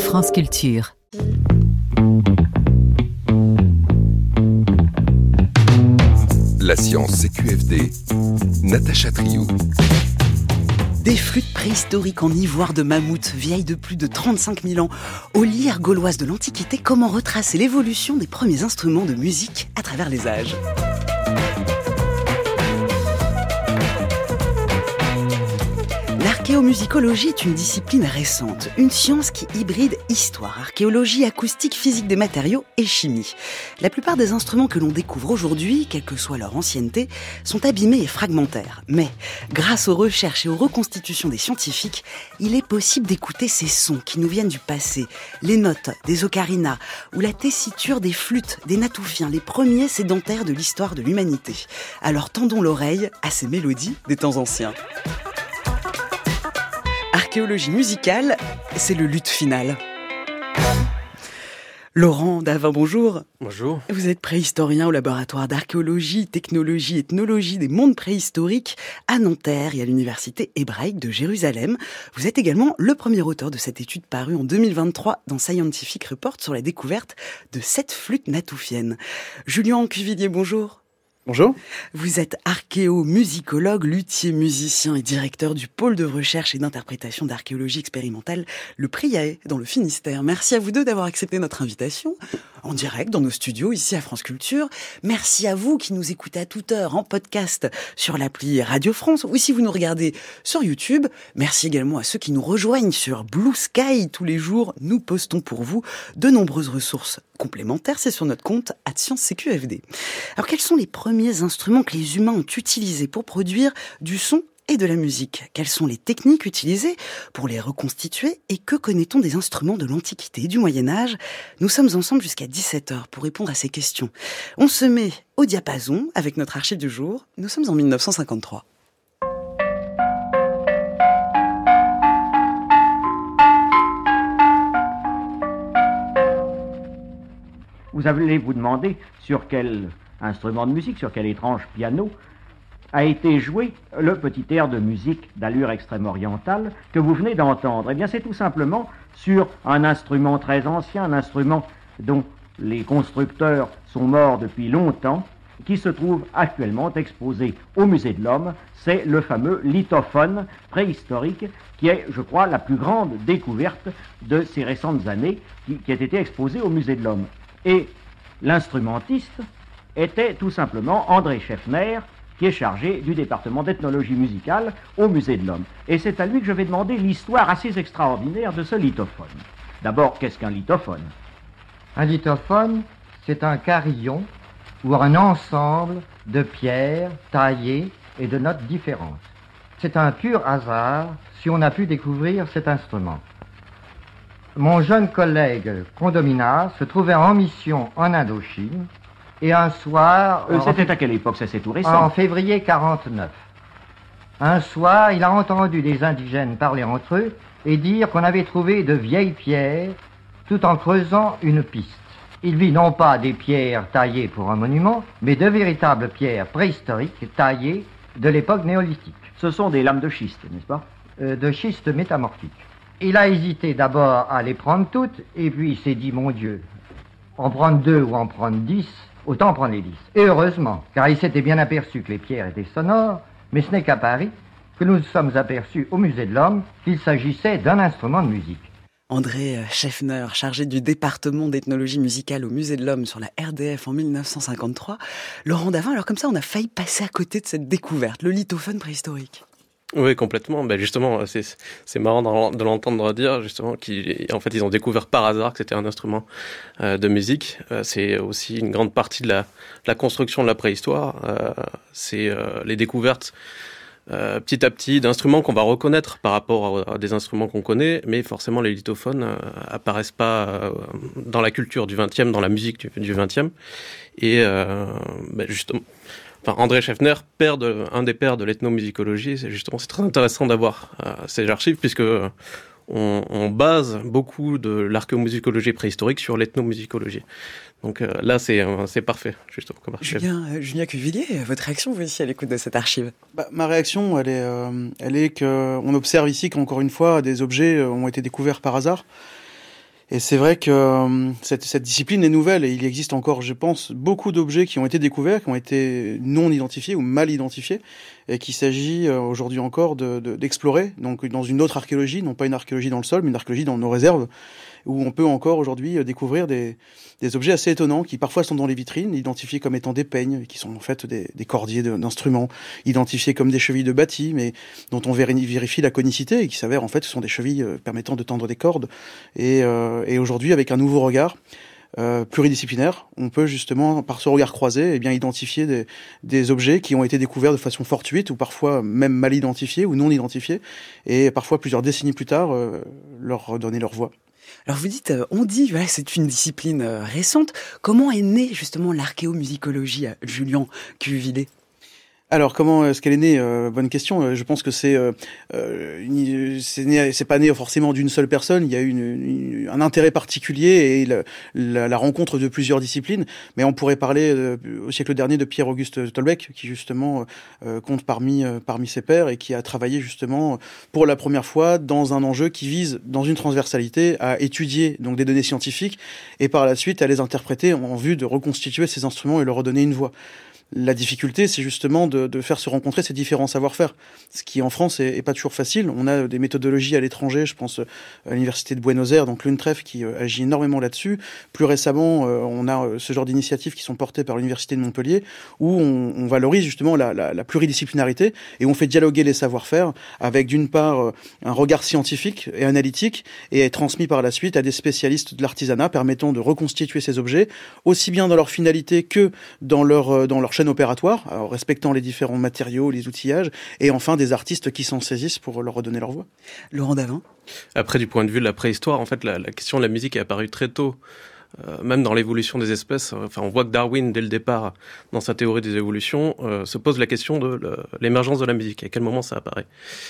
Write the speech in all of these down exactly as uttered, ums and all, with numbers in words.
France Culture. La science C Q F D, Natacha Triou. Des flûtes préhistoriques en ivoire de mammouth, vieilles de plus de trente-cinq mille ans, aux lyres gauloises de l'Antiquité, comment retracer l'évolution des premiers instruments de musique à travers les âges. L'archéomusicologie est une discipline récente, une science qui hybride histoire, archéologie, acoustique, physique des matériaux et chimie. La plupart des instruments que l'on découvre aujourd'hui, quelle que soit leur ancienneté, sont abîmés et fragmentaires. Mais, grâce aux recherches et aux reconstitutions des scientifiques, il est possible d'écouter ces sons qui nous viennent du passé, les notes des ocarinas ou la tessiture des flûtes, des natoufiens, les premiers sédentaires de l'histoire de l'humanité. Alors tendons l'oreille à ces mélodies des temps anciens. Archéologie musicale, c'est le luth final. Laurent Davin, bonjour. Bonjour. Vous êtes préhistorien au laboratoire d'archéologie, technologie et ethnologie des mondes préhistoriques à Nanterre et à l'université hébraïque de Jérusalem. Vous êtes également le premier auteur de cette étude parue en deux mille vingt-trois dans Scientific Report sur la découverte de sept flûtes natoufiennes. Julien Cuvillier, bonjour. Bonjour. Vous êtes archéomusicologue, luthier, musicien et directeur du pôle de recherche et d'interprétation d'archéologie expérimentale, le Priae, dans le Finistère. Merci à vous deux d'avoir accepté notre invitation en direct dans nos studios ici à France Culture. Merci à vous qui nous écoutez à toute heure en podcast sur l'appli Radio France ou si vous nous regardez sur YouTube. Merci également à ceux qui nous rejoignent sur Blue Sky. Tous les jours, nous postons pour vous de nombreuses ressources complémentaires. C'est sur notre compte arobase science C Q F D. Alors, quels sont les premiers instruments que les humains ont utilisés pour produire du son et de la musique? Quelles sont les techniques utilisées pour les reconstituer? Et que connaît-on des instruments de l'Antiquité et du Moyen-Âge? Nous sommes ensemble jusqu'à dix-sept heures pour répondre à ces questions. On se met au diapason avec notre archive du jour. Nous sommes en mille neuf cent cinquante-trois. Vous allez vous demander sur quel instrument de musique, sur quel étrange piano a été joué le petit air de musique d'allure extrême-orientale que vous venez d'entendre. Eh bien, c'est tout simplement sur un instrument très ancien, un instrument dont les constructeurs sont morts depuis longtemps, qui se trouve actuellement exposé au Musée de l'Homme. C'est le fameux lithophone préhistorique qui est, je crois, la plus grande découverte de ces récentes années qui, qui a été exposée au Musée de l'Homme. Et l'instrumentiste était tout simplement André Scheffner, qui est chargé du département d'ethnologie musicale au Musée de l'Homme. Et c'est à lui que je vais demander l'histoire assez extraordinaire de ce lithophone. D'abord, qu'est-ce qu'un lithophone? Un lithophone, c'est un carillon ou un ensemble de pierres taillées et de notes différentes. C'est un pur hasard si on a pu découvrir cet instrument. Mon jeune collègue Condominas se trouvait en mission en Indochine et un soir... Euh, c'était en... à quelle époque? Ça, c'est tout récent. En février quarante-neuf. Un soir, il a entendu des indigènes parler entre eux et dire qu'on avait trouvé de vieilles pierres tout en creusant une piste. Il vit non pas des pierres taillées pour un monument, mais de véritables pierres préhistoriques taillées de l'époque néolithique. Ce sont des lames de schiste, n'est-ce pas? euh, De schiste métamorphique. Il a hésité d'abord à les prendre toutes, et puis il s'est dit, mon Dieu, en prendre deux ou en prendre dix, autant prendre les dix. Et heureusement, car il s'était bien aperçu que les pierres étaient sonores, mais ce n'est qu'à Paris que nous nous sommes aperçus au Musée de l'Homme qu'il s'agissait d'un instrument de musique. André Scheffner, chargé du département d'ethnologie musicale au Musée de l'Homme sur la R D F en mille neuf cent cinquante-trois. Laurent Davin, alors comme ça, on a failli passer à côté de cette découverte, le lithophone préhistorique. Oui, complètement. Ben justement, c'est, c'est marrant de l'entendre dire justement qu'en fait, ils ont découvert par hasard que c'était un instrument euh, de musique. Euh, c'est aussi une grande partie de la, de la construction de la préhistoire. Euh, c'est euh, les découvertes euh, petit à petit d'instruments qu'on va reconnaître par rapport à, à des instruments qu'on connaît, mais forcément les lithophones euh, apparaissent pas euh, dans la culture du vingtième, dans la musique du, du vingtième. Et euh, ben justement... Enfin, André Scheffner, père de, un des pères de l'ethnomusicologie, c'est justement c'est très intéressant d'avoir euh, ces archives puisque euh, on, on base beaucoup de l'archéomusicologie préhistorique sur l'ethnomusicologie. Donc euh, là, c'est, euh, c'est parfait, justement. Comme Julien, euh, Julien Cuvillier, votre réaction, vous aussi, à l'écoute de cette archive? bah, Ma réaction, elle est, euh, elle est qu'on observe ici qu'encore une fois, des objets ont été découverts par hasard. Et c'est vrai que euh, cette, cette discipline est nouvelle et il existe encore, je pense, beaucoup d'objets qui ont été découverts, qui ont été non identifiés ou mal identifiés, et qu'il s'agit euh, aujourd'hui encore de, de, d'explorer, donc dans une autre archéologie, non pas une archéologie dans le sol, mais une archéologie dans nos réserves, où on peut encore aujourd'hui découvrir des, des objets assez étonnants qui parfois sont dans les vitrines, identifiés comme étant des peignes, qui sont en fait des, des cordiers de, d'instruments, identifiés comme des chevilles de bâtis, mais dont on vérifie la conicité et qui s'avèrent en fait ce sont des chevilles permettant de tendre des cordes. Et, euh, et aujourd'hui, avec un nouveau regard euh, pluridisciplinaire, on peut justement, par ce regard croisé, eh bien, identifier des, des objets qui ont été découverts de façon fortuite ou parfois même mal identifiés ou non identifiés, et parfois plusieurs décennies plus tard, euh, leur redonner leur voix. Alors vous dites, euh, on dit, voilà, c'est une discipline euh, récente. Comment est née justement l'archéomusicologie, euh, Julien Cuvillet ? Alors comment est-ce qu'elle est née euh, Bonne question. Je pense que c'est euh, une, c'est, né, c'est pas né forcément d'une seule personne. Il y a une, une, un intérêt particulier et la, la, la rencontre de plusieurs disciplines. Mais on pourrait parler euh, au siècle dernier de Pierre-Auguste Tolbeck, qui justement euh, compte parmi euh, parmi ses pairs et qui a travaillé justement pour la première fois dans un enjeu qui vise, dans une transversalité, à étudier donc des données scientifiques et par la suite à les interpréter en vue de reconstituer ces instruments et leur redonner une voix. La difficulté, c'est justement de, de faire se rencontrer ces différents savoir-faire, ce qui en France est, est pas toujours facile. On a des méthodologies à l'étranger, je pense à l'université de Buenos Aires, donc l'U N T R E F, qui euh, agit énormément là-dessus. Plus récemment, euh, on a euh, ce genre d'initiatives qui sont portées par l'université de Montpellier, où on, on valorise justement la, la, la pluridisciplinarité et on fait dialoguer les savoir-faire avec d'une part euh, un regard scientifique et analytique et est transmis par la suite à des spécialistes de l'artisanat permettant de reconstituer ces objets, aussi bien dans leur finalité que dans leur, euh, dans leur chaîne opératoire, alors respectant les différents matériaux, les outillages, et enfin des artistes qui s'en saisissent pour leur redonner leur voix. Laurent Davin. Après, du point de vue de la préhistoire, en fait, la, la question de la musique est apparue très tôt, euh, même dans l'évolution des espèces. Enfin, on voit que Darwin, dès le départ, dans sa théorie des évolutions, euh, se pose la question de le, l'émergence de la musique. À quel moment ça apparaît ?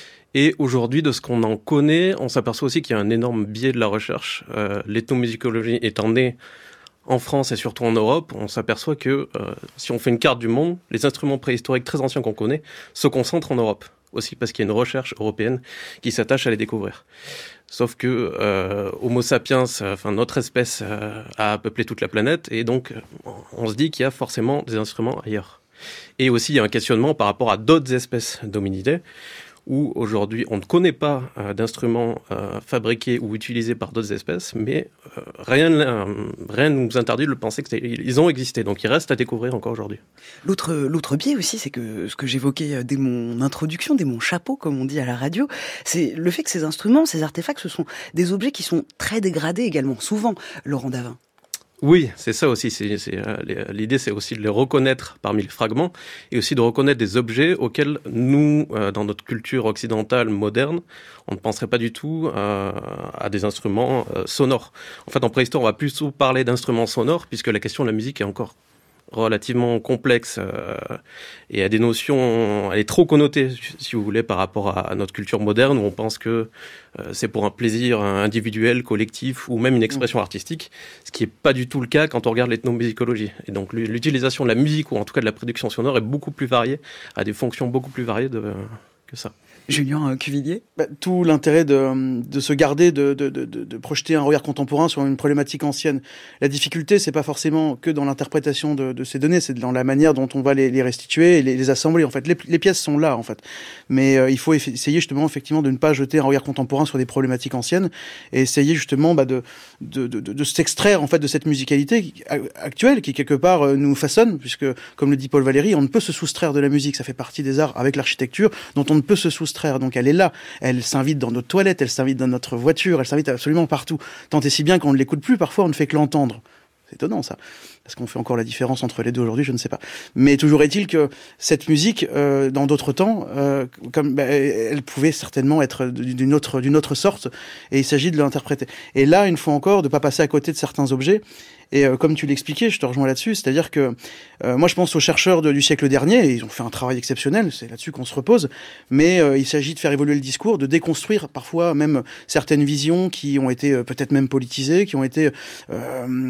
Et aujourd'hui, de ce qu'on en connaît, on s'aperçoit aussi qu'il y a un énorme biais de la recherche. Euh, l'ethnomusicologie étant née en France et surtout en Europe, on s'aperçoit que euh, si on fait une carte du monde, les instruments préhistoriques très anciens qu'on connaît se concentrent en Europe. Aussi parce qu'il y a une recherche européenne qui s'attache à les découvrir. Sauf que euh, Homo sapiens, enfin notre espèce, euh, a peuplé toute la planète et donc on se dit qu'il y a forcément des instruments ailleurs. Et aussi il y a un questionnement par rapport à d'autres espèces d'hominidés, où aujourd'hui on ne connaît pas euh, d'instruments euh, fabriqués ou utilisés par d'autres espèces, mais euh, rien euh, rien ne nous interdit de penser qu'ils ont existé, donc ils restent à découvrir encore aujourd'hui. L'autre, l'autre biais aussi, c'est que ce que j'évoquais dès mon introduction, dès mon chapeau, comme on dit à la radio, c'est le fait que ces instruments, ces artefacts, ce sont des objets qui sont très dégradés également, souvent, Laurent Davin. Oui, c'est ça aussi. C'est, c'est, euh, l'idée, c'est aussi de les reconnaître parmi les fragments et aussi de reconnaître des objets auxquels nous, euh, dans notre culture occidentale moderne, on ne penserait pas du tout euh, à des instruments euh, sonores. En fait, en préhistoire, on va plutôt parler d'instruments sonores puisque la question de la musique est encore relativement complexe euh, et a des notions, elle est trop connotée, si vous voulez, par rapport à, à notre culture moderne où on pense que euh, c'est pour un plaisir individuel, collectif ou même une expression artistique, ce qui est pas du tout le cas quand on regarde l'ethnomusicologie. Et donc l'utilisation de la musique ou en tout cas de la production sonore est beaucoup plus variée, a des fonctions beaucoup plus variées de, que ça. Julien Cuvillier. Bah, tout l'intérêt de, de se garder, de, de, de, de projeter un regard contemporain sur une problématique ancienne. La difficulté, c'est pas forcément que dans l'interprétation de, de ces données, c'est dans la manière dont on va les, les restituer et les, les assembler. En fait, les, les pièces sont là, en fait. Mais euh, il faut eff- essayer justement, effectivement, de ne pas jeter un regard contemporain sur des problématiques anciennes et essayer justement bah, de, de, de, de, de s'extraire en fait de cette musicalité qui, actuelle qui quelque part euh, nous façonne, puisque comme le dit Paul Valéry, on ne peut se soustraire de la musique. Ça fait partie des arts avec l'architecture dont on ne peut se soustraire. Donc elle est là, elle s'invite dans notre toilette, elle s'invite dans notre voiture, elle s'invite absolument partout. Tant et si bien qu'on ne l'écoute plus, parfois on ne fait que l'entendre. C'est étonnant ça. Est-ce qu'on fait encore la différence entre les deux aujourd'hui ? Je ne sais pas. Mais toujours est-il que cette musique, euh, dans d'autres temps, euh, comme bah, elle pouvait certainement être d'une autre d'une autre sorte, et il s'agit de l'interpréter. Et là, une fois encore, de pas passer à côté de certains objets. Et euh, comme tu l'expliquais, je te rejoins là-dessus, c'est-à-dire que euh, moi je pense aux chercheurs de, du siècle dernier, et ils ont fait un travail exceptionnel, c'est là-dessus qu'on se repose, mais euh, il s'agit de faire évoluer le discours, de déconstruire parfois même certaines visions qui ont été euh, peut-être même politisées, qui ont été euh,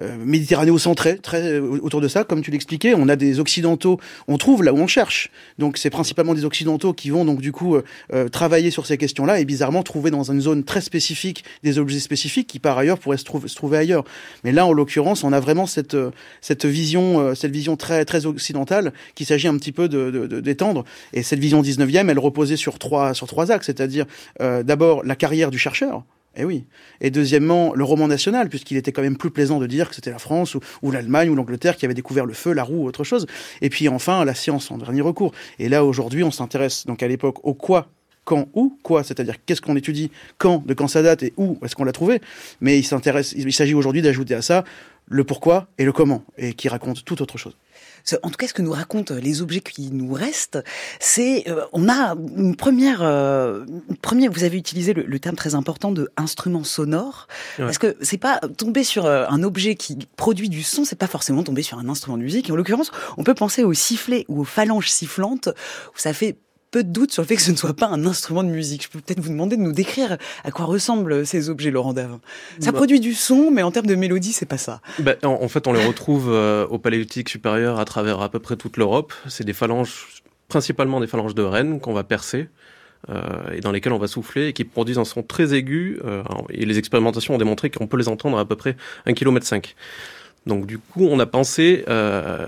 euh, méditerranéo-centré, très autour de ça, comme tu l'expliquais. On a des occidentaux, on trouve là où on cherche. Donc c'est principalement des occidentaux qui vont donc du coup euh, travailler sur ces questions-là et bizarrement trouver dans une zone très spécifique des objets spécifiques qui par ailleurs pourraient se, trouver, se trouver ailleurs. Mais là, en l'occurrence, on a vraiment cette cette vision, cette vision très très occidentale qu'il s'agit un petit peu de, de, de d'étendre. Et cette vision dix-neuvième, elle reposait sur trois sur trois axes, c'est-à-dire euh, d'abord la carrière du chercheur. Eh oui. Et deuxièmement, le roman national, puisqu'il était quand même plus plaisant de dire que c'était la France ou, ou l'Allemagne ou l'Angleterre qui avait découvert le feu, la roue ou autre chose. Et puis enfin, la science en dernier recours. Et là, aujourd'hui, on s'intéresse donc à l'époque au quoi, quand, où, quoi, c'est-à-dire qu'est-ce qu'on étudie, quand, de quand ça date et où est-ce qu'on l'a trouvé. Mais il s'intéresse, il s'agit aujourd'hui d'ajouter à ça le pourquoi et le comment, et qui raconte tout autre chose. En tout cas, ce que nous racontent les objets qui nous restent, c'est euh, on a une première, euh, une première. Vous avez utilisé le, le terme très important de instrument sonore, ouais. Parce que c'est pas tomber sur un objet qui produit du son, c'est pas forcément tomber sur un instrument de musique. Et en l'occurrence, on peut penser au sifflet ou aux phalanges sifflantes, où ça fait peu de doute sur le fait que ce ne soit pas un instrument de musique. Je peux peut-être vous demander de nous décrire à quoi ressemblent ces objets, Laurent Davin. Ça bah, produit du son, mais en termes de mélodie, c'est pas ça. Bah, en, en fait, on les retrouve euh, au Paléolithique supérieur à travers à peu près toute l'Europe. C'est des phalanges, principalement des phalanges de rennes qu'on va percer euh, et dans lesquelles on va souffler et qui produisent un son très aigu. Euh, et les expérimentations ont démontré qu'on peut les entendre à, à peu près un kilomètre cinq. Donc du coup, on a pensé euh,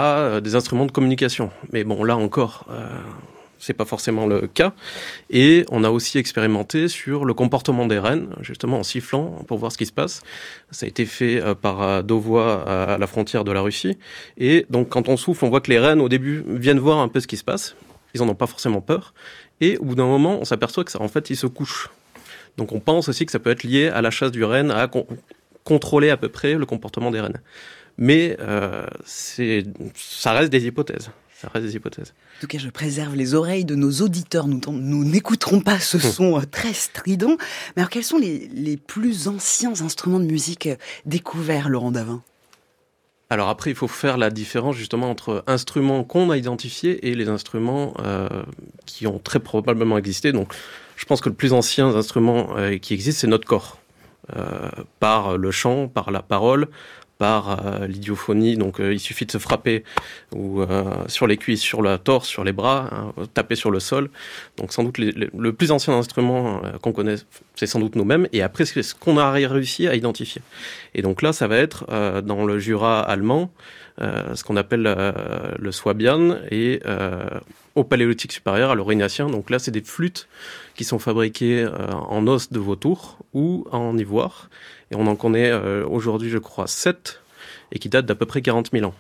à des instruments de communication. Mais bon, là encore... Euh, c'est pas forcément le cas. Et on a aussi expérimenté sur le comportement des rennes, justement en sifflant pour voir ce qui se passe. Ça a été fait par Dovois à la frontière de la Russie. Et donc quand on souffle, on voit que les rennes au début viennent voir un peu ce qui se passe. Ils en ont pas forcément peur. Et au bout d'un moment, on s'aperçoit que ça, en fait, ils se couchent. Donc on pense aussi que ça peut être lié à la chasse du renne, à con- contrôler à peu près le comportement des rennes. Mais euh, c'est, ça reste des hypothèses. Ça reste des hypothèses. En tout cas, je préserve les oreilles de nos auditeurs. Nous, nous n'écouterons pas ce son mmh. très strident. Mais alors, quels sont les, les plus anciens instruments de musique découverts, Laurent Davin ? Alors après, il faut faire la différence justement entre instruments qu'on a identifiés et les instruments euh, qui ont très probablement existé. Donc, je pense que le plus ancien instrument euh, qui existe, c'est notre corps. Euh, par le chant, par la parole, par euh, l'idiophonie, donc euh, il suffit de se frapper ou euh, sur les cuisses, sur la torse, sur les bras, hein, taper sur le sol. Donc sans doute les, les, le plus ancien instrument euh, qu'on connaît, c'est sans doute nous-mêmes. Et après, c'est ce qu'on a réussi à identifier. Et donc là, ça va être euh, dans le Jura allemand, euh, ce qu'on appelle euh, le Swabian, et euh, au Paléolithique supérieur, à l'Aurignacien. Donc là, c'est des flûtes qui sont fabriquées euh, en os de vautour ou en ivoire. Et on en connaît euh, aujourd'hui, je crois, sept, et qui datent d'à peu près quarante mille ans.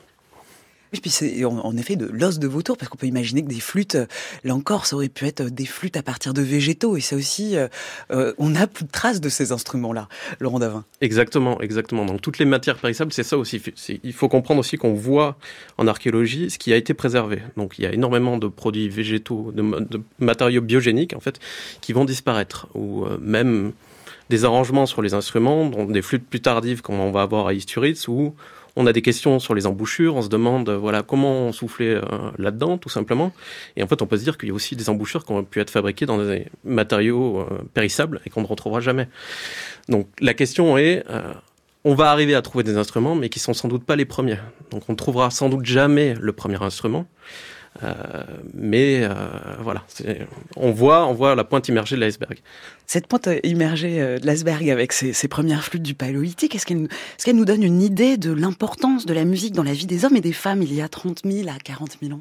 Et puis c'est en, en effet de l'os de vautour, parce qu'on peut imaginer que des flûtes, là encore, ça aurait pu être des flûtes à partir de végétaux, et ça aussi, euh, on n'a plus de traces de ces instruments-là, Laurent Davin. Exactement, exactement. Donc toutes les matières périssables, c'est ça aussi. C'est, il faut comprendre aussi qu'on voit en archéologie ce qui a été préservé. Donc il y a énormément de produits végétaux, de, de matériaux biogéniques, en fait, qui vont disparaître, ou euh, même des arrangements sur les instruments, dont des flûtes plus tardives, comme on va avoir à Isturitz, où on a des questions sur les embouchures, on se demande voilà, comment on soufflait euh, là-dedans, tout simplement. Et en fait, on peut se dire qu'il y a aussi des embouchures qui ont pu être fabriquées dans des matériaux euh, périssables et qu'on ne retrouvera jamais. Donc la question est, euh, on va arriver à trouver des instruments, mais qui ne sont sans doute pas les premiers. Donc on ne trouvera sans doute jamais le premier instrument. Euh, mais euh, voilà, c'est, on voit, on voit la pointe immergée de l'iceberg. Cette pointe immergée de l'iceberg avec ses, ses premières flûtes du Paléolithique, est-ce qu'elle, est-ce qu'elle nous donne une idée de l'importance de la musique dans la vie des hommes et des femmes il y a trente mille à quarante mille ans ?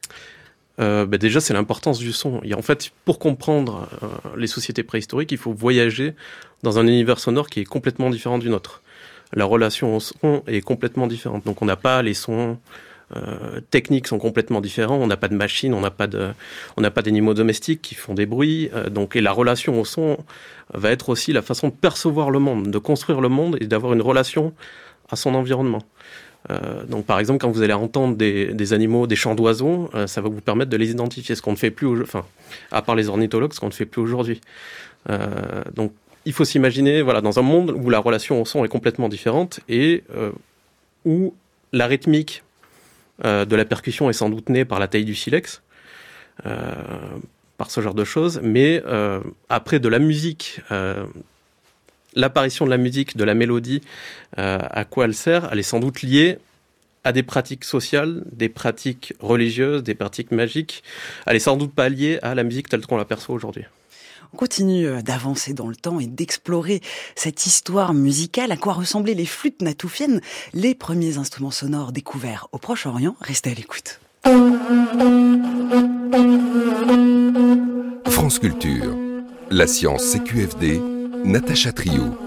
Euh, bah déjà, c'est l'importance du son. Et en fait, pour comprendre euh, les sociétés préhistoriques, il faut voyager dans un univers sonore qui est complètement différent du nôtre. La relation au son est complètement différente. Donc, on n'a pas les sons Euh, techniques sont complètement différents. On n'a pas de machines, on n'a pas de, on n'a pas d'animaux domestiques qui font des bruits. Euh, donc, et la relation au son va être aussi la façon de percevoir le monde, de construire le monde et d'avoir une relation à son environnement. Euh, donc, par exemple, quand vous allez entendre des, des animaux, des chants d'oiseaux, euh, ça va vous permettre de les identifier. Ce qu'on ne fait plus, au, enfin, à part les ornithologues, ce qu'on ne fait plus aujourd'hui. Euh, donc, il faut s'imaginer, voilà, dans un monde où la relation au son est complètement différente et euh, où la rythmique Euh, de la percussion est sans doute née par la taille du silex, euh, par ce genre de choses, mais euh, après de la musique, euh, l'apparition de la musique, de la mélodie, euh, à quoi elle sert, elle est sans doute liée à des pratiques sociales, des pratiques religieuses, des pratiques magiques. Elle est sans doute pas liée à la musique telle qu'on l'aperçoit aujourd'hui. On continue d'avancer dans le temps et d'explorer cette histoire musicale. À quoi ressemblaient les flûtes natoufiennes, les premiers instruments sonores découverts au Proche-Orient? Restez à l'écoute. France Culture, la science C Q F D, Natacha Trio.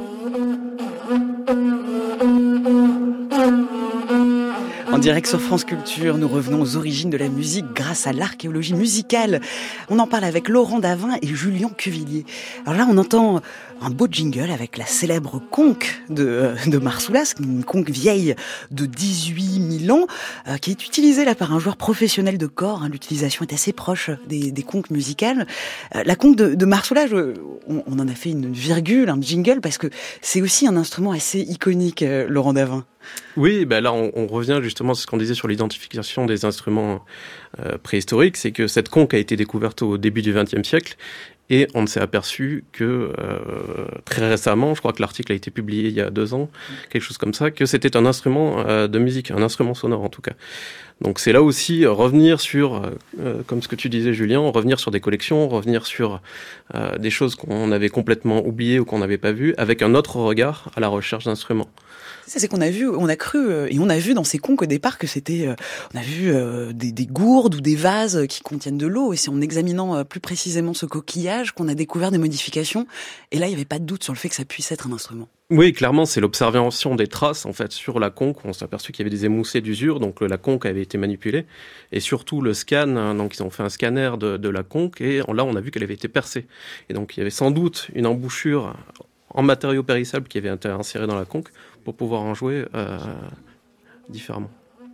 En direct sur France Culture, nous revenons aux origines de la musique grâce à l'archéologie musicale. On en parle avec Laurent Davin et Julien Cuvillier. Alors là, on entend un beau jingle avec la célèbre conque de, de Marsoulas, une conque vieille de dix-huit mille ans, euh, qui est utilisée là par un joueur professionnel de cor. Hein. L'utilisation est assez proche des, des conques musicales. Euh, la conque de, de Marsoulas, je, on, on en a fait une virgule, un jingle, parce que c'est aussi un instrument assez iconique, euh, Laurent Davin. Oui, ben là on, on revient justement à ce qu'on disait sur l'identification des instruments euh, préhistoriques, c'est que cette conque a été découverte au début du vingtième siècle et on ne s'est aperçu que euh, très récemment, je crois que l'article a été publié il y a deux ans, quelque chose comme ça, que c'était un instrument euh, de musique, un instrument sonore en tout cas. Donc c'est là aussi euh, revenir sur, euh, comme ce que tu disais Julien, revenir sur des collections, revenir sur euh, des choses qu'on avait complètement oubliées ou qu'on n'avait pas vues, avec un autre regard à la recherche d'instruments. C'est qu'on a vu, on a cru euh, et on a vu dans ces conques au départ que c'était, euh, on a vu euh, des, des gourdes ou des vases qui contiennent de l'eau. Et c'est en examinant euh, plus précisément ce coquillage qu'on a découvert des modifications. Et là, il n'y avait pas de doute sur le fait que ça puisse être un instrument. Oui, clairement, c'est l'observation des traces en fait sur la conque. On s'est aperçu qu'il y avait des émoussés d'usure, donc la conque avait été manipulée, et surtout le scan. Donc ils ont fait un scanner de, de la conque et là, on a vu qu'elle avait été percée. Et donc il y avait sans doute une embouchure en matériaux périssables qui avait été insérée dans la conque pour pouvoir en jouer euh, différemment.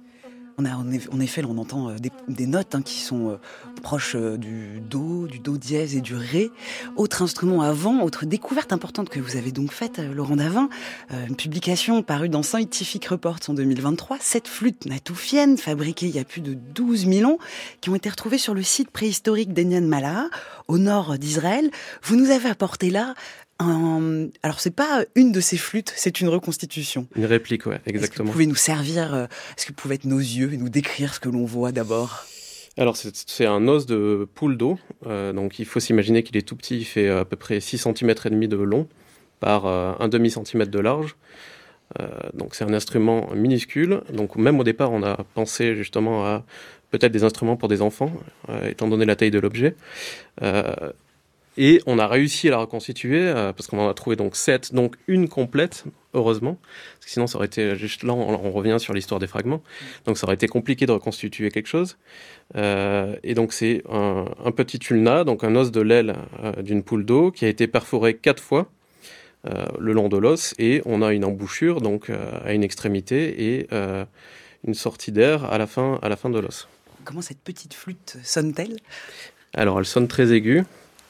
On a, en effet, là, on entend des, des notes hein, qui sont euh, proches euh, du do, du do dièse et du ré. Autre instrument avant, autre découverte importante que vous avez donc faite, euh, Laurent Davin, euh, une publication parue dans Scientific Reports en deux mille vingt-trois, sept flûtes natoufiennes fabriquées il y a plus de douze mille ans, qui ont été retrouvées sur le site préhistorique d'Enyan Malaha, au nord d'Israël. Vous nous avez apporté là Un... Alors, c'est pas une de ces flûtes, c'est une reconstitution. Une réplique, ouais, exactement. Est-ce que vous pouvez nous servir, euh, est-ce que vous pouvez être nos yeux et nous décrire ce que l'on voit d'abord ? Alors, c'est, c'est un os de poule d'eau. Euh, donc, il faut s'imaginer qu'il est tout petit. Il fait à peu près six centimètres et demi de long par euh, un demi-centimètre de large. Euh, donc, c'est un instrument minuscule. Donc, même au départ, on a pensé justement à peut-être des instruments pour des enfants, euh, étant donné la taille de l'objet. Euh, Et on a réussi à la reconstituer, euh, parce qu'on en a trouvé donc sept, donc une complète, heureusement. Parce que sinon, ça aurait été juste là, on, on revient sur l'histoire des fragments. Donc ça aurait été compliqué de reconstituer quelque chose. Euh, et donc c'est un, un petit ulna, donc un os de l'aile euh, d'une poule d'eau, qui a été perforé quatre fois euh, le long de l'os. Et on a une embouchure, donc euh, à une extrémité, et euh, une sortie d'air à la fin, à la fin de l'os. Comment cette petite flûte sonne-t-elle ? Alors elle sonne très aiguë.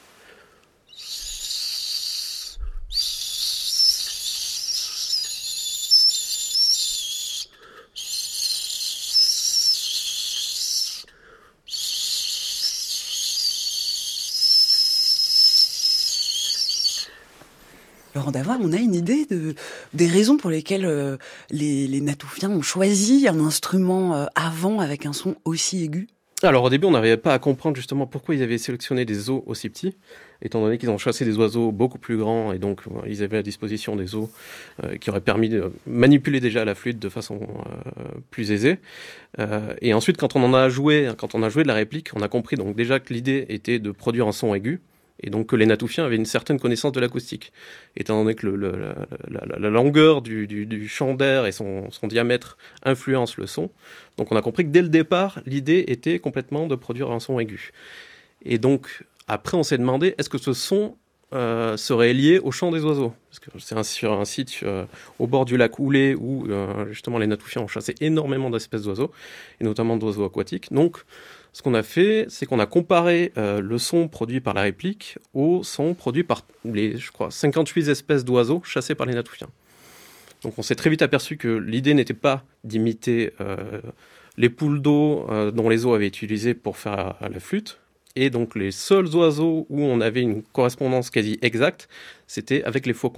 Laurent Davin, on a une idée de, des raisons pour lesquelles euh, les, les Natoufiens ont choisi un instrument euh, avant avec un son aussi aigu ? Alors au début, on n'arrivait pas à comprendre justement pourquoi ils avaient sélectionné des os aussi petits, étant donné qu'ils ont chassé des oiseaux beaucoup plus grands et donc euh, ils avaient à disposition des os euh, qui auraient permis de manipuler déjà la flûte de façon euh, plus aisée. Euh, et ensuite, quand on en a joué, quand on a joué de la réplique, on a compris donc déjà que l'idée était de produire un son aigu. Et donc que les Natoufiens avaient une certaine connaissance de l'acoustique, étant donné que le, le, la, la, la longueur du, du, du champ d'air et son, son diamètre influencent le son. Donc on a compris que dès le départ, l'idée était complètement de produire un son aigu. Et donc après on s'est demandé, est-ce que ce son euh, serait lié au chant des oiseaux ? Parce que c'est un, sur un site euh, au bord du lac Oulé où euh, justement les Natoufiens ont chassé énormément d'espèces d'oiseaux, et notamment d'oiseaux aquatiques. Donc ce qu'on a fait, c'est qu'on a comparé euh, le son produit par la réplique au son produit par les, je crois, cinquante-huit espèces d'oiseaux chassés par les Natoufiens. Donc on s'est très vite aperçu que l'idée n'était pas d'imiter euh, les poules d'eau euh, dont les os avaient utilisé pour faire à, à la flûte. Et donc les seuls oiseaux où on avait une correspondance quasi exacte, c'était avec les faucons.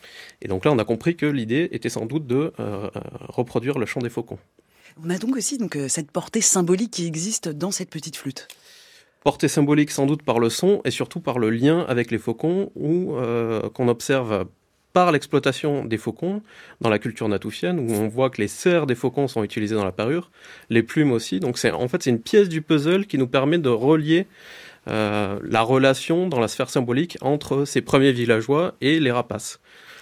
Et donc là, on a compris que l'idée était sans doute de euh, reproduire le chant des faucons. On a donc aussi donc, cette portée symbolique qui existe dans cette petite flûte. Portée symbolique sans doute par le son et surtout par le lien avec les faucons où, euh, qu'on observe par l'exploitation des faucons dans la culture natoufienne, où on voit que les serres des faucons sont utilisées dans la parure, les plumes aussi. Donc c'est, en fait, c'est une pièce du puzzle qui nous permet de relier euh, la relation dans la sphère symbolique entre ces premiers villageois et les rapaces.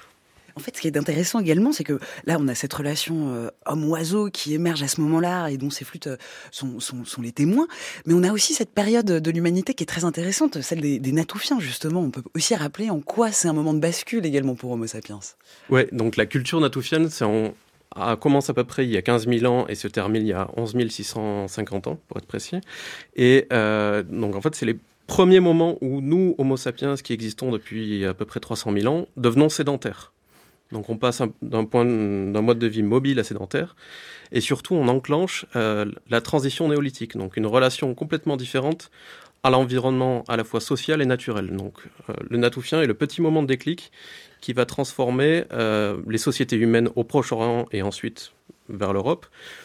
En fait, ce qui est intéressant également, c'est que là, on a cette relation euh, homme-oiseau qui émerge à ce moment-là et dont ces flûtes euh, sont, sont, sont les témoins. Mais on a aussi cette période de l'humanité qui est très intéressante, celle des, des Natoufiens, justement. On peut aussi rappeler en quoi c'est un moment de bascule également pour Homo sapiens. Ouais, donc la culture natoufienne, c'est en... a commence à peu près il y a quinze mille ans et se termine il y a onze mille six cent cinquante ans, pour être précis. Et euh, donc, en fait, c'est les premiers moments où nous, Homo sapiens, qui existons depuis à peu près trois cent mille ans, devenons sédentaires. Donc on passe d'un, point, d'un mode de vie mobile à sédentaire, et surtout on enclenche euh, la transition néolithique, donc une relation complètement différente à l'environnement à la fois social et naturel. Donc euh, le Natoufien est le petit moment de déclic qui va transformer euh, les sociétés humaines au Proche-Orient et ensuite vers l'Europe,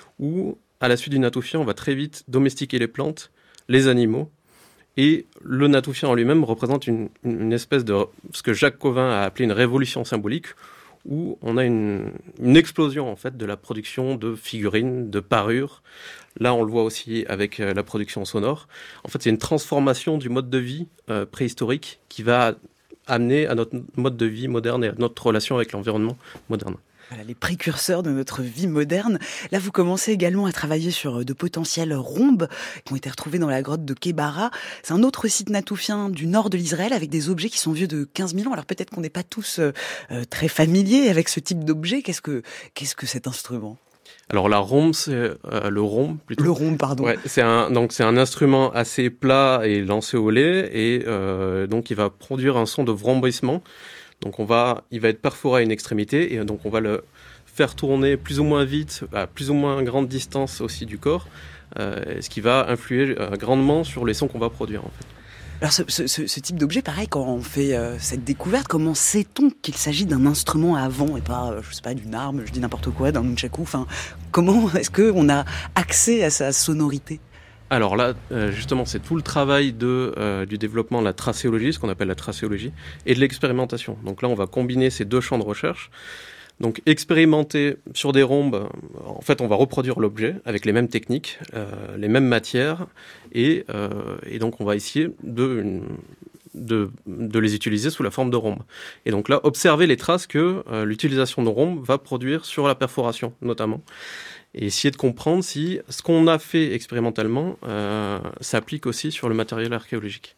où à la suite du Natoufien on va très vite domestiquer les plantes, les animaux, et le Natoufien en lui-même représente une, une espèce de ce que Jacques Covin a appelé une révolution symbolique, où on a une, une explosion en fait de la production de figurines, de parures. Là, on le voit aussi avec euh, la production sonore. En fait, c'est une transformation du mode de vie euh, préhistorique qui va amener à notre mode de vie moderne et à notre relation avec l'environnement moderne. Voilà, les précurseurs de notre vie moderne. Là, vous commencez également à travailler sur de potentielles rhombes qui ont été retrouvées dans la grotte de Kébara. C'est un autre site natoufien du nord de l'Israël avec des objets qui sont vieux de quinze mille ans. Alors peut-être qu'on n'est pas tous euh, très familiers avec ce type d'objet. Qu'est-ce que, qu'est-ce que cet instrument ? Alors la rhombe, c'est euh, le rhombe plutôt. Le rhombe, pardon. Ouais, c'est un donc c'est un instrument assez plat et lancé au lait et euh, donc il va produire un son de vrombissement. Donc on va, il va être perforé à une extrémité et donc on va le faire tourner plus ou moins vite, à plus ou moins grande distance aussi du corps, euh, ce qui va influer euh, grandement sur les sons qu'on va produire en fait. Alors ce, ce, ce type d'objet, pareil, quand on fait euh, cette découverte, comment sait-on qu'il s'agit d'un instrument à vent et pas, euh, je sais pas, d'une arme, je dis n'importe quoi, d'un nunchaku, enfin, comment est-ce qu'on a accès à sa sonorité ? Alors là, euh, justement, c'est tout le travail de, euh, du développement de la tracéologie, ce qu'on appelle la tracéologie, et de l'expérimentation. Donc là, on va combiner ces deux champs de recherche. Donc expérimenter sur des rhombes, en fait, on va reproduire l'objet avec les mêmes techniques, euh, les mêmes matières, et, euh, et donc on va essayer de, de, de les utiliser sous la forme de rhombes. Et donc là, observer les traces que euh, l'utilisation de rhombes va produire sur la perforation, notamment. Et essayer de comprendre si ce qu'on a fait expérimentalement euh, s'applique aussi sur le matériel archéologique.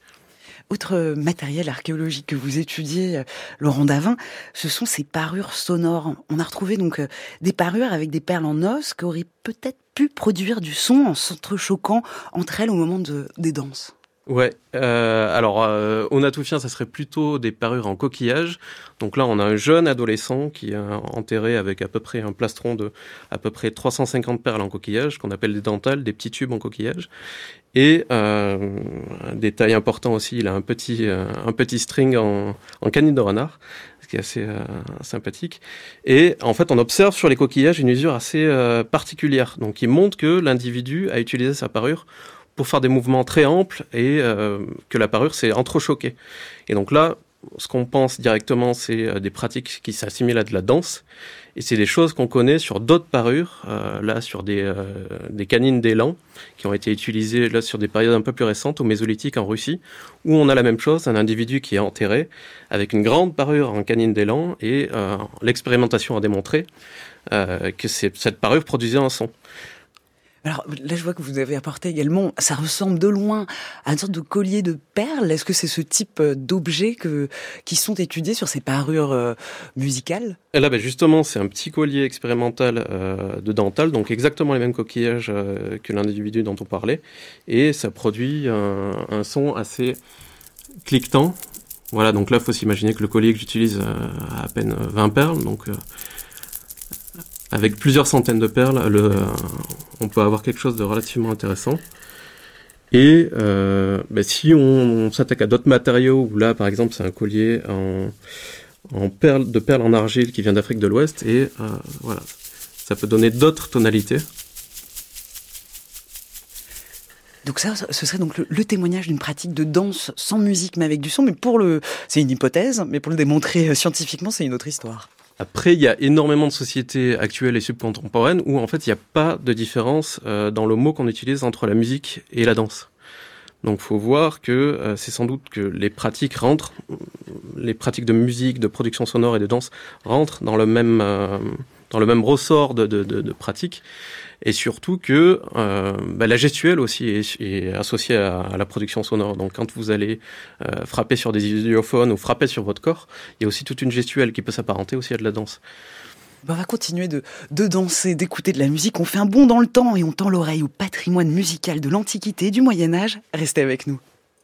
Autre matériel archéologique que vous étudiez, Laurent Davin, ce sont ces parures sonores. On a retrouvé donc des parures avec des perles en os qui auraient peut-être pu produire du son en s'entrechoquant entre elles au moment de, des danses. Ouais, euh, alors euh, au Natoufien, ça serait plutôt des parures en coquillage. Donc là, on a un jeune adolescent qui est enterré avec à peu près un plastron de à peu près trois cent cinquante perles en coquillage, qu'on appelle des dentales, des petits tubes en coquillage. Et euh, un détail important aussi, il a un petit euh, un petit string en, en canine de renard, ce qui est assez euh, sympathique. Et en fait, on observe sur les coquillages une usure assez euh, particulière, donc qui montre que l'individu a utilisé sa parure pour faire des mouvements très amples et euh, que la parure s'est entrechoquée. Et donc là, ce qu'on pense directement, c'est des pratiques qui s'assimilent à de la danse. Et c'est des choses qu'on connaît sur d'autres parures, euh, là sur des, euh, des canines d'élan, qui ont été utilisées là sur des périodes un peu plus récentes, au Mésolithique en Russie, où on a la même chose, un individu qui est enterré avec une grande parure en canine d'élan, et euh, l'expérimentation a démontré euh, que c'est, cette parure produisait un son. Alors là, je vois que vous avez apporté également, ça ressemble de loin à une sorte de collier de perles. Est-ce que c'est ce type d'objets que, qui sont étudiés sur ces parures euh, musicales ? Et là, ben justement, c'est un petit collier expérimental euh, de dentale, donc exactement les mêmes coquillages euh, que l'individu dont on parlait, et ça produit un, un son assez cliquetant. Voilà, donc là, il faut s'imaginer que le collier que j'utilise a à peine vingt perles, donc... Euh, avec plusieurs centaines de perles, le, euh, on peut avoir quelque chose de relativement intéressant. Et euh, bah, si on, on s'attaque à d'autres matériaux, où là, par exemple, c'est un collier en, en perles, de perles en argile qui vient d'Afrique de l'Ouest, et euh, voilà, ça peut donner d'autres tonalités. Donc ça, ce serait donc le, le témoignage d'une pratique de danse sans musique mais avec du son, mais pour le, c'est une hypothèse, mais pour le démontrer scientifiquement, c'est une autre histoire. Après, il y a énormément de sociétés actuelles et subcontemporaines où en fait il n'y a pas de différence euh, dans le mot qu'on utilise entre la musique et la danse. Donc, faut voir que euh, c'est sans doute que les pratiques rentrent, les pratiques de musique, de production sonore et de danse rentrent dans le même euh, dans le même ressort de, de, de, de pratiques, et surtout que euh, bah, la gestuelle aussi est, est associée à, à la production sonore. Donc, quand vous allez euh, frapper sur des idiophones ou frapper sur votre corps, il y a aussi toute une gestuelle qui peut s'apparenter aussi à de la danse. On va continuer de, de danser, d'écouter de la musique. On fait un bond dans le temps et on tend l'oreille au patrimoine musical de l'Antiquité et du Moyen-Âge. Restez avec nous.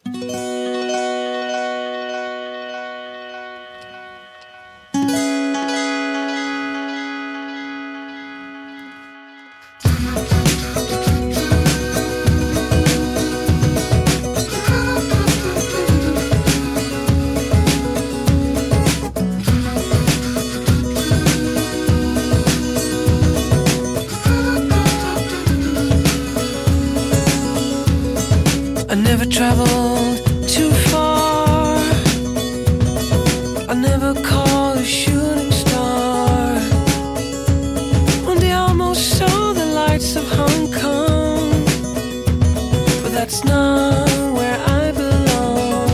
I never traveled too far. I never caught a shooting star. One day I almost saw the lights of Hong Kong, but that's not where I belong.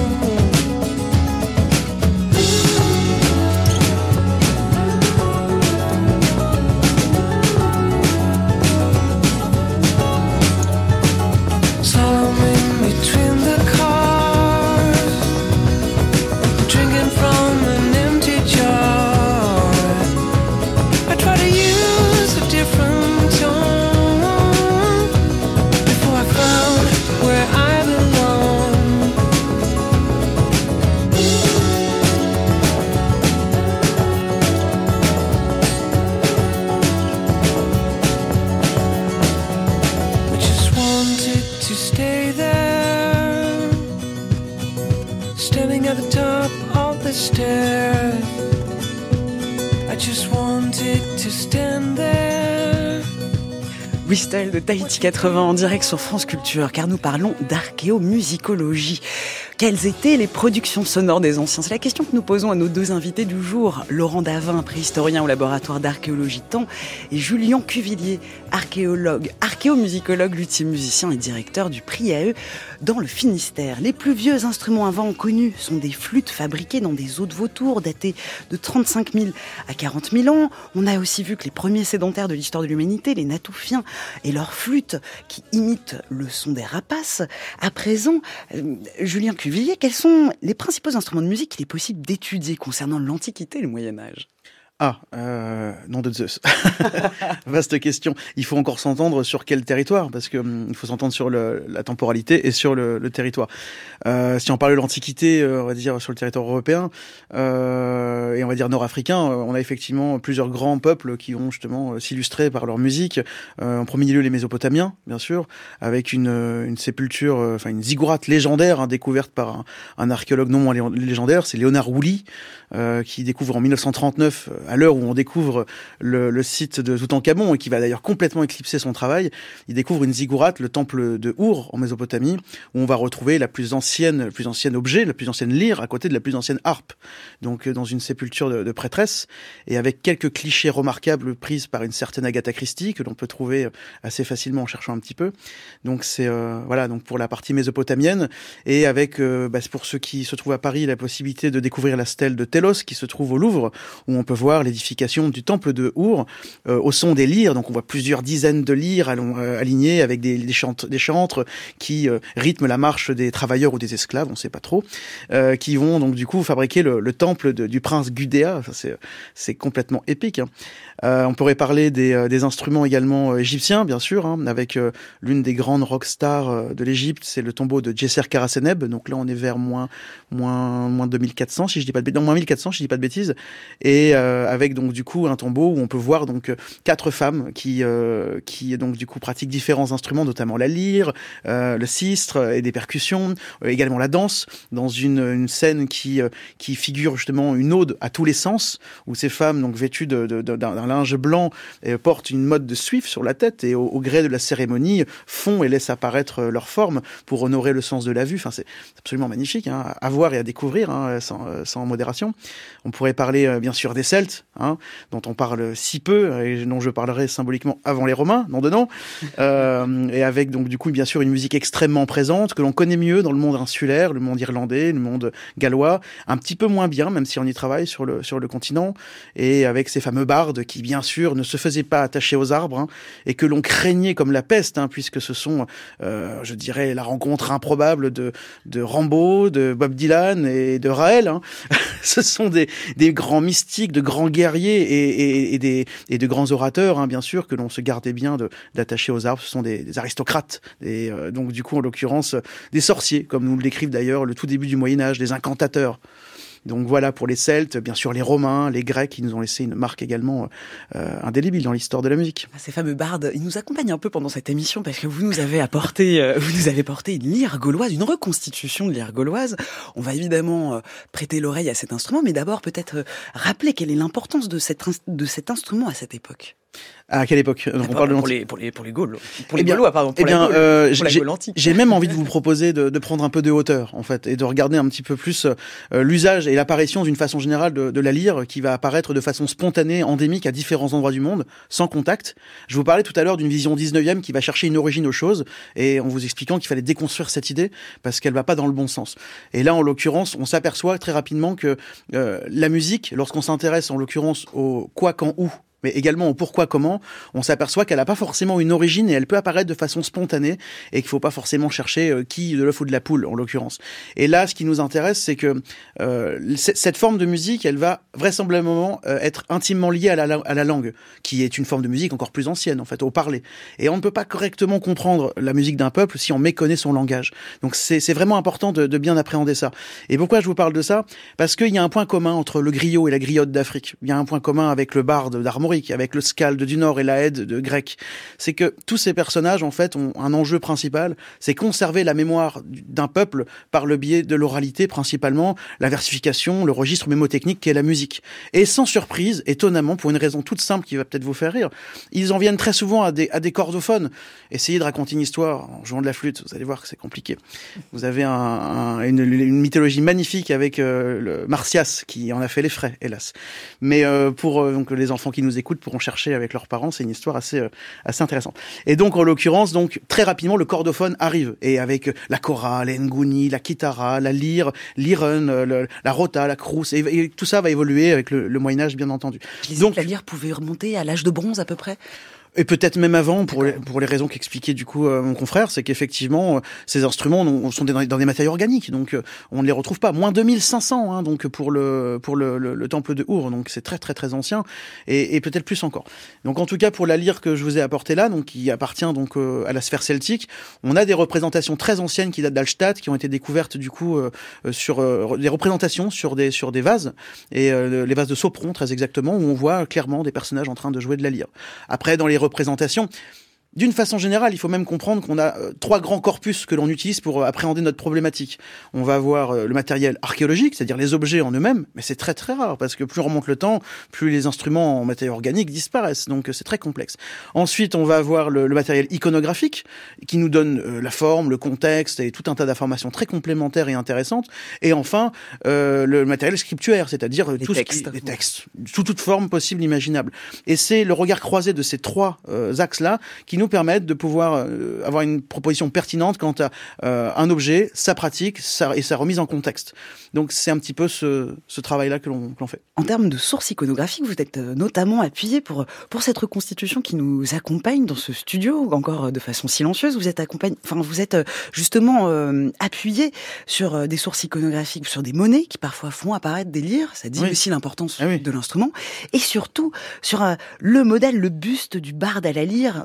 Solomon between the cars, drinking from an empty jar. I try to use a different tone before I found where I belong. I just wanted to stay there, standing at the top of the stairs. I just wanted to stand there. Whistle de Tahiti quatre-vingts en direct sur France Culture, car nous parlons d'archéomusicologie. Quelles étaient les productions sonores des anciens ? C'est la question que nous posons à nos deux invités du jour. Laurent Davin, préhistorien au laboratoire d'archéologie Temps, et Julien Cuvillier, archéologue, archéomusicologue, luthier musicien et directeur du Prix A E dans le Finistère. Les plus vieux instruments avant connus sont des flûtes fabriquées dans des os de vautour datés de trente-cinq mille à quarante mille ans. On a aussi vu que les premiers sédentaires de l'histoire de l'humanité, les Natoufiens, et leurs flûtes qui imitent le son des rapaces. À présent, euh, Julien Cuvillier, quels sont les principaux instruments de musique qu'il est possible d'étudier concernant l'Antiquité et le Moyen-Âge ? Ah, euh, nom de Zeus. Vaste question. Il faut encore s'entendre sur quel territoire, parce que hum, il faut s'entendre sur le, la temporalité et sur le, le territoire. Euh, si on parle de l'Antiquité, euh, on va dire sur le territoire européen euh, et on va dire nord-africain, euh, on a effectivement plusieurs grands peuples qui vont justement euh, s'illustrer par leur musique. Euh, en premier lieu, les Mésopotamiens, bien sûr, avec une, une sépulture, euh, enfin une ziggourate légendaire hein, découverte par un, un archéologue non moins légendaire, c'est Léonard Woolley, euh, qui découvre en mille neuf cent trente-neuf. À l'heure où on découvre le, le site de Toutankhamon et qui va d'ailleurs complètement éclipser son travail, il découvre une ziggourate, le temple de Our en Mésopotamie, où on va retrouver la plus ancienne, le plus ancien objet, la plus ancienne lyre à côté de la plus ancienne harpe. Donc dans une sépulture de, de prêtresse et avec quelques clichés remarquables prises par une certaine Agatha Christie que l'on peut trouver assez facilement en cherchant un petit peu. Donc c'est euh, voilà donc pour la partie mésopotamienne et avec euh, bah, pour ceux qui se trouvent à Paris la possibilité de découvrir la stèle de Télos qui se trouve au Louvre où on peut voir l'édification du temple de Our euh, au son des lyres. Donc on voit plusieurs dizaines de lyres allons, euh, alignées avec des, des, chantres, des chantres qui euh, rythment la marche des travailleurs ou des esclaves, on sait pas trop, euh, qui vont donc du coup fabriquer le, le temple de, du prince Gudea. Enfin, c'est, c'est complètement épique. Hein. Euh, on pourrait parler des, euh, des instruments également euh, égyptiens, bien sûr, hein, avec euh, l'une des grandes rockstars euh, de l'Égypte, c'est le tombeau de Djesser Karaseneb. Donc là, on est vers moins moins moins deux mille quatre cents, si je dis pas de bêtises, non, moins mille quatre cents, si je dis pas de bêtises. Et euh, avec donc du coup un tombeau où on peut voir donc quatre femmes qui euh, qui donc du coup pratiquent différents instruments, notamment la lyre, euh, le sistre et des percussions, euh, également la danse, dans une, une scène qui euh, qui figure justement une ode à tous les sens, où ces femmes donc vêtues de, de, de, d'un, d'un linge blanc euh, portent une mode de suif sur la tête et au, au gré de la cérémonie font et laissent apparaître leur forme pour honorer le sens de la vue. Enfin, c'est absolument magnifique, hein, à voir et à découvrir, hein, sans, sans modération. On pourrait parler euh, bien sûr des Celtes, hein, dont on parle si peu et dont je parlerai symboliquement avant les Romains, non de non, euh, et avec donc du coup bien sûr une musique extrêmement présente que l'on connaît mieux dans le monde insulaire, le monde irlandais, le monde gallois, un petit peu moins bien, même si on y travaille sur le sur le continent, et avec ces fameux bardes qui bien sûr ne se faisaient pas attacher aux arbres, hein, et que l'on craignait comme la peste, hein, puisque ce sont, euh, je dirais, la rencontre improbable de de Rambo, de Bob Dylan et de Raël. Hein. Ce sont des des grands mystiques, de grands guerriers et, et, et des et de grands orateurs, hein, bien sûr, que l'on se gardait bien de d'attacher aux arbres. Ce sont des, des aristocrates, et euh, donc du coup en l'occurrence des sorciers, comme nous le décrivent d'ailleurs le tout début du Moyen Âge, des incantateurs. Donc voilà pour les Celtes, bien sûr les Romains, les Grecs qui nous ont laissé une marque également euh, indélébile dans l'histoire de la musique. Ces fameux bardes, ils nous accompagnent un peu pendant cette émission parce que vous nous avez apporté, euh, vous nous avez porté une lyre gauloise, une reconstitution de lyre gauloise. On va évidemment euh, prêter l'oreille à cet instrument, mais d'abord peut-être euh, rappeler quelle est l'importance de cet, de cet instrument à cette époque. À quelle époque? Donc, on parle de pour les pour les pour les Gaules, pour les eh bien, Gaulois, pardon. Pour eh bien, la Gaule, euh, pour la j'ai, Gaule antique. j'ai même envie de vous proposer de, de prendre un peu de hauteur, en fait, et de regarder un petit peu plus euh, l'usage et l'apparition d'une façon générale de, de la lyre, qui va apparaître de façon spontanée, endémique à différents endroits du monde, sans contact. Je vous parlais tout à l'heure d'une vision dix-neuvième qui va chercher une origine aux choses, et en vous expliquant qu'il fallait déconstruire cette idée parce qu'elle va pas dans le bon sens. Et là, en l'occurrence, on s'aperçoit très rapidement que euh, la musique, lorsqu'on s'intéresse en l'occurrence au quoi, quand, où, mais également au pourquoi, comment, on s'aperçoit qu'elle n'a pas forcément une origine et elle peut apparaître de façon spontanée et qu'il faut pas forcément chercher euh, qui de l'œuf ou de la poule, en l'occurrence. Et là, ce qui nous intéresse, c'est que euh, c- cette forme de musique, elle va vraisemblablement euh, être intimement liée à la, à la langue, qui est une forme de musique encore plus ancienne, en fait, au parler. Et on ne peut pas correctement comprendre la musique d'un peuple si on méconnaît son langage. Donc c'est, c'est vraiment important de, de bien appréhender ça. Et pourquoi je vous parle de ça? Parce qu'il y a un point commun entre le griot et la griotte d'Afrique. Il y a un point commun avec le barde d'Armorique, avec le scalde du Nord et la Aède de grec. C'est que tous ces personnages, en fait, ont un enjeu principal, c'est conserver la mémoire d'un peuple par le biais de l'oralité, principalement, la versification, le registre mémotechnique qu'est la musique. Et sans surprise, étonnamment, pour une raison toute simple qui va peut-être vous faire rire, ils en viennent très souvent à des, à des cordophones. Essayez de raconter une histoire en jouant de la flûte, vous allez voir que c'est compliqué. Vous avez un, un, une, une mythologie magnifique avec euh, le Marsyas, qui en a fait les frais, hélas. Mais euh, pour euh, donc, les enfants qui nous écoutent pourront chercher avec leurs parents, c'est une histoire assez euh, assez intéressante. Et donc en l'occurrence, donc très rapidement le cordophone arrive, et avec euh, la kora, la nguni, la kitara, la lyre, l'iren, euh, le, la rota, la crous, et, et tout ça va évoluer avec le, le Moyen Âge, bien entendu. Je disais Donc que la lyre pouvait remonter à l'âge de bronze à peu près. Et peut-être même avant, pour les, pour les raisons qu'expliquait du coup euh, mon confrère, c'est qu'effectivement euh, ces instruments non, sont des, dans des matériaux organiques, donc euh, on ne les retrouve pas. Moins deux mille cinq cents, hein, donc pour le pour le, le, le temple de Our, donc c'est très très très ancien, et, et peut-être plus encore. Donc en tout cas pour la lyre que je vous ai apportée là, donc qui appartient donc euh, à la sphère celtique, on a des représentations très anciennes qui datent d'Allstatt, qui ont été découvertes du coup euh, sur euh, des représentations sur des sur des vases, et euh, les vases de Sopron très exactement, où on voit clairement des personnages en train de jouer de la lyre. Après dans les représentations, d'une façon générale, il faut même comprendre qu'on a euh, trois grands corpus que l'on utilise pour euh, appréhender notre problématique. On va avoir euh, le matériel archéologique, c'est-à-dire les objets en eux-mêmes, mais c'est très très rare, parce que plus on remonte le temps, plus les instruments en matériaux organiques disparaissent, donc euh, c'est très complexe. Ensuite, on va avoir le, le matériel iconographique, qui nous donne euh, la forme, le contexte, et tout un tas d'informations très complémentaires et intéressantes. Et enfin, euh, le matériel scriptuaire, c'est-à-dire euh, les tout textes. ce qui, les textes, sous toute forme possible, imaginable. Et c'est le regard croisé de ces trois euh, axes-là qui nous permettent de pouvoir euh, avoir une proposition pertinente quant à euh, un objet, sa pratique sa, et sa remise en contexte. Donc c'est un petit peu ce, ce travail-là que l'on, que l'on fait. En termes de sources iconographiques, vous êtes notamment appuyé pour, pour cette reconstitution qui nous accompagne dans ce studio, encore de façon silencieuse. Vous êtes accompagné, enfin vous êtes justement euh, appuyé sur des sources iconographiques, sur des monnaies qui parfois font apparaître des lyres. Ça dit oui. aussi l'importance ah oui. de l'instrument. Et surtout sur euh, le modèle, le buste du barde à la lyre du premier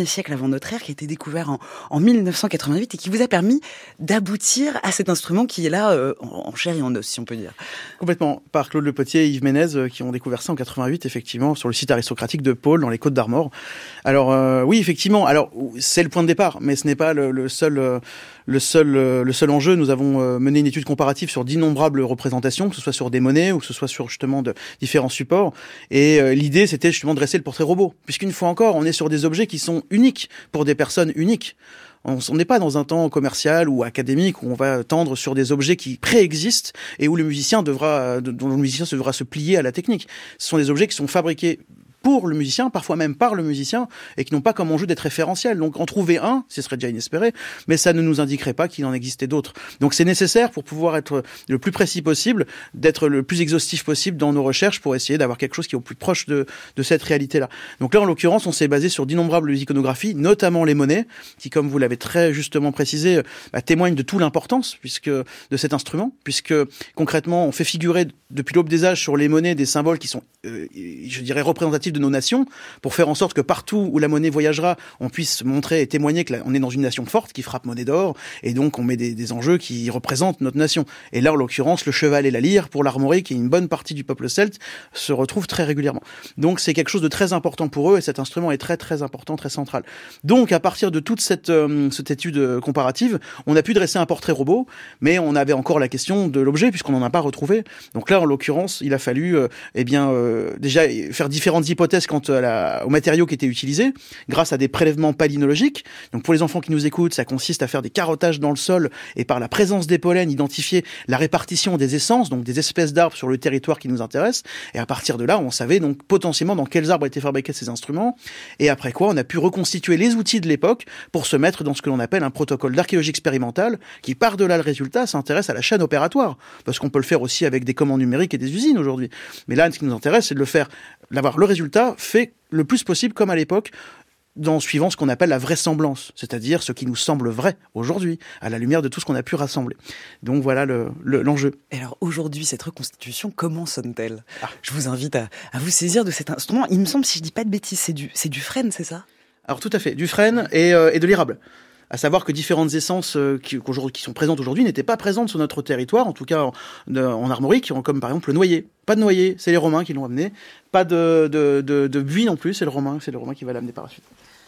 premier siècle avant notre ère, qui a été découvert en, en mille neuf cent quatre-vingt-huit et qui vous a permis d'aboutir à cet instrument qui est là euh, en, en chair et en os, si on peut dire. Complètement. Par Claude Le Potier et Yves Ménez, euh, qui ont découvert ça en quatre-vingt-huit, effectivement, sur le site aristocratique de Paul, dans les Côtes d'Armor. Alors, euh, oui, effectivement. Alors, c'est le point de départ, mais ce n'est pas le, le seul... Euh, Le seul, euh, le seul enjeu. Nous avons euh, mené une étude comparative sur d'innombrables représentations, que ce soit sur des monnaies ou que ce soit sur justement de différents supports. Et euh, l'idée, c'était justement de dresser le portrait robot, puisqu'une fois encore, on est sur des objets qui sont uniques pour des personnes uniques. On n'est pas dans un temps commercial ou académique où on va tendre sur des objets qui préexistent et où le musicien devra, dont le musicien devra se plier à la technique. Ce sont des objets qui sont fabriqués pour le musicien, parfois même par le musicien, et qui n'ont pas comme enjeu d'être référentiels. Donc en trouver un, ce serait déjà inespéré, mais ça ne nous indiquerait pas qu'il en existait d'autres. Donc c'est nécessaire pour pouvoir être le plus précis possible, d'être le plus exhaustif possible dans nos recherches pour essayer d'avoir quelque chose qui est au plus proche de, de cette réalité-là. Donc là, en l'occurrence, on s'est basé sur d'innombrables iconographies, notamment les monnaies, qui, comme vous l'avez très justement précisé, bah, témoignent de toute l'importance puisque de cet instrument, puisque concrètement, on fait figurer depuis l'aube des âges sur les monnaies des symboles qui sont, euh, je dirais, représentatifs de nos nations, pour faire en sorte que partout où la monnaie voyagera, on puisse montrer et témoigner que là, on est dans une nation forte qui frappe monnaie d'or, et donc on met des, des enjeux qui représentent notre nation. Et là, en l'occurrence, le cheval et la lyre, pour l'armorique, qui est une bonne partie du peuple celte, se retrouvent très régulièrement. Donc c'est quelque chose de très important pour eux, et cet instrument est très très important, très central. Donc à partir de toute cette, euh, cette étude comparative, on a pu dresser un portrait robot, mais on avait encore la question de l'objet, puisqu'on n'en a pas retrouvé. Donc là, en l'occurrence, il a fallu euh, eh bien, euh, déjà faire différentes hypothèses quant à la, aux matériaux qui étaient utilisés, grâce à des prélèvements palynologiques. Donc pour les enfants qui nous écoutent, ça consiste à faire des carottages dans le sol et par la présence des pollens, identifier la répartition des essences, donc des espèces d'arbres sur le territoire qui nous intéresse. Et à partir de là, on savait donc potentiellement dans quels arbres étaient fabriqués ces instruments. Et après quoi, on a pu reconstituer les outils de l'époque pour se mettre dans ce que l'on appelle un protocole d'archéologie expérimentale qui, par-delà le résultat, s'intéresse à la chaîne opératoire. Parce qu'on peut le faire aussi avec des commandes numériques et des usines aujourd'hui. Mais là, ce qui nous intéresse, c'est de le faire, d'avoir le résultat fait le plus possible comme à l'époque, dans suivant ce qu'on appelle la vraisemblance, c'est-à-dire ce qui nous semble vrai aujourd'hui, à la lumière de tout ce qu'on a pu rassembler. Donc voilà le, le, l'enjeu. Et alors aujourd'hui, cette reconstitution, comment sonne-t-elle ? ah. Je vous invite à, à vous saisir de cet instrument. Il me semble, si je dis pas de bêtises, c'est du, c'est du frêne, c'est ça ? Alors tout à fait, du frêne et, euh, et de l'érable. À savoir que différentes essences euh, qui, qui sont présentes aujourd'hui n'étaient pas présentes sur notre territoire, en tout cas en, de, en armorique, comme par exemple le noyer. Pas de noyer, c'est les Romains qui l'ont amené. Pas de, de, de, de buis non plus, c'est le Romain, c'est le Romain qui va l'amener par la suite.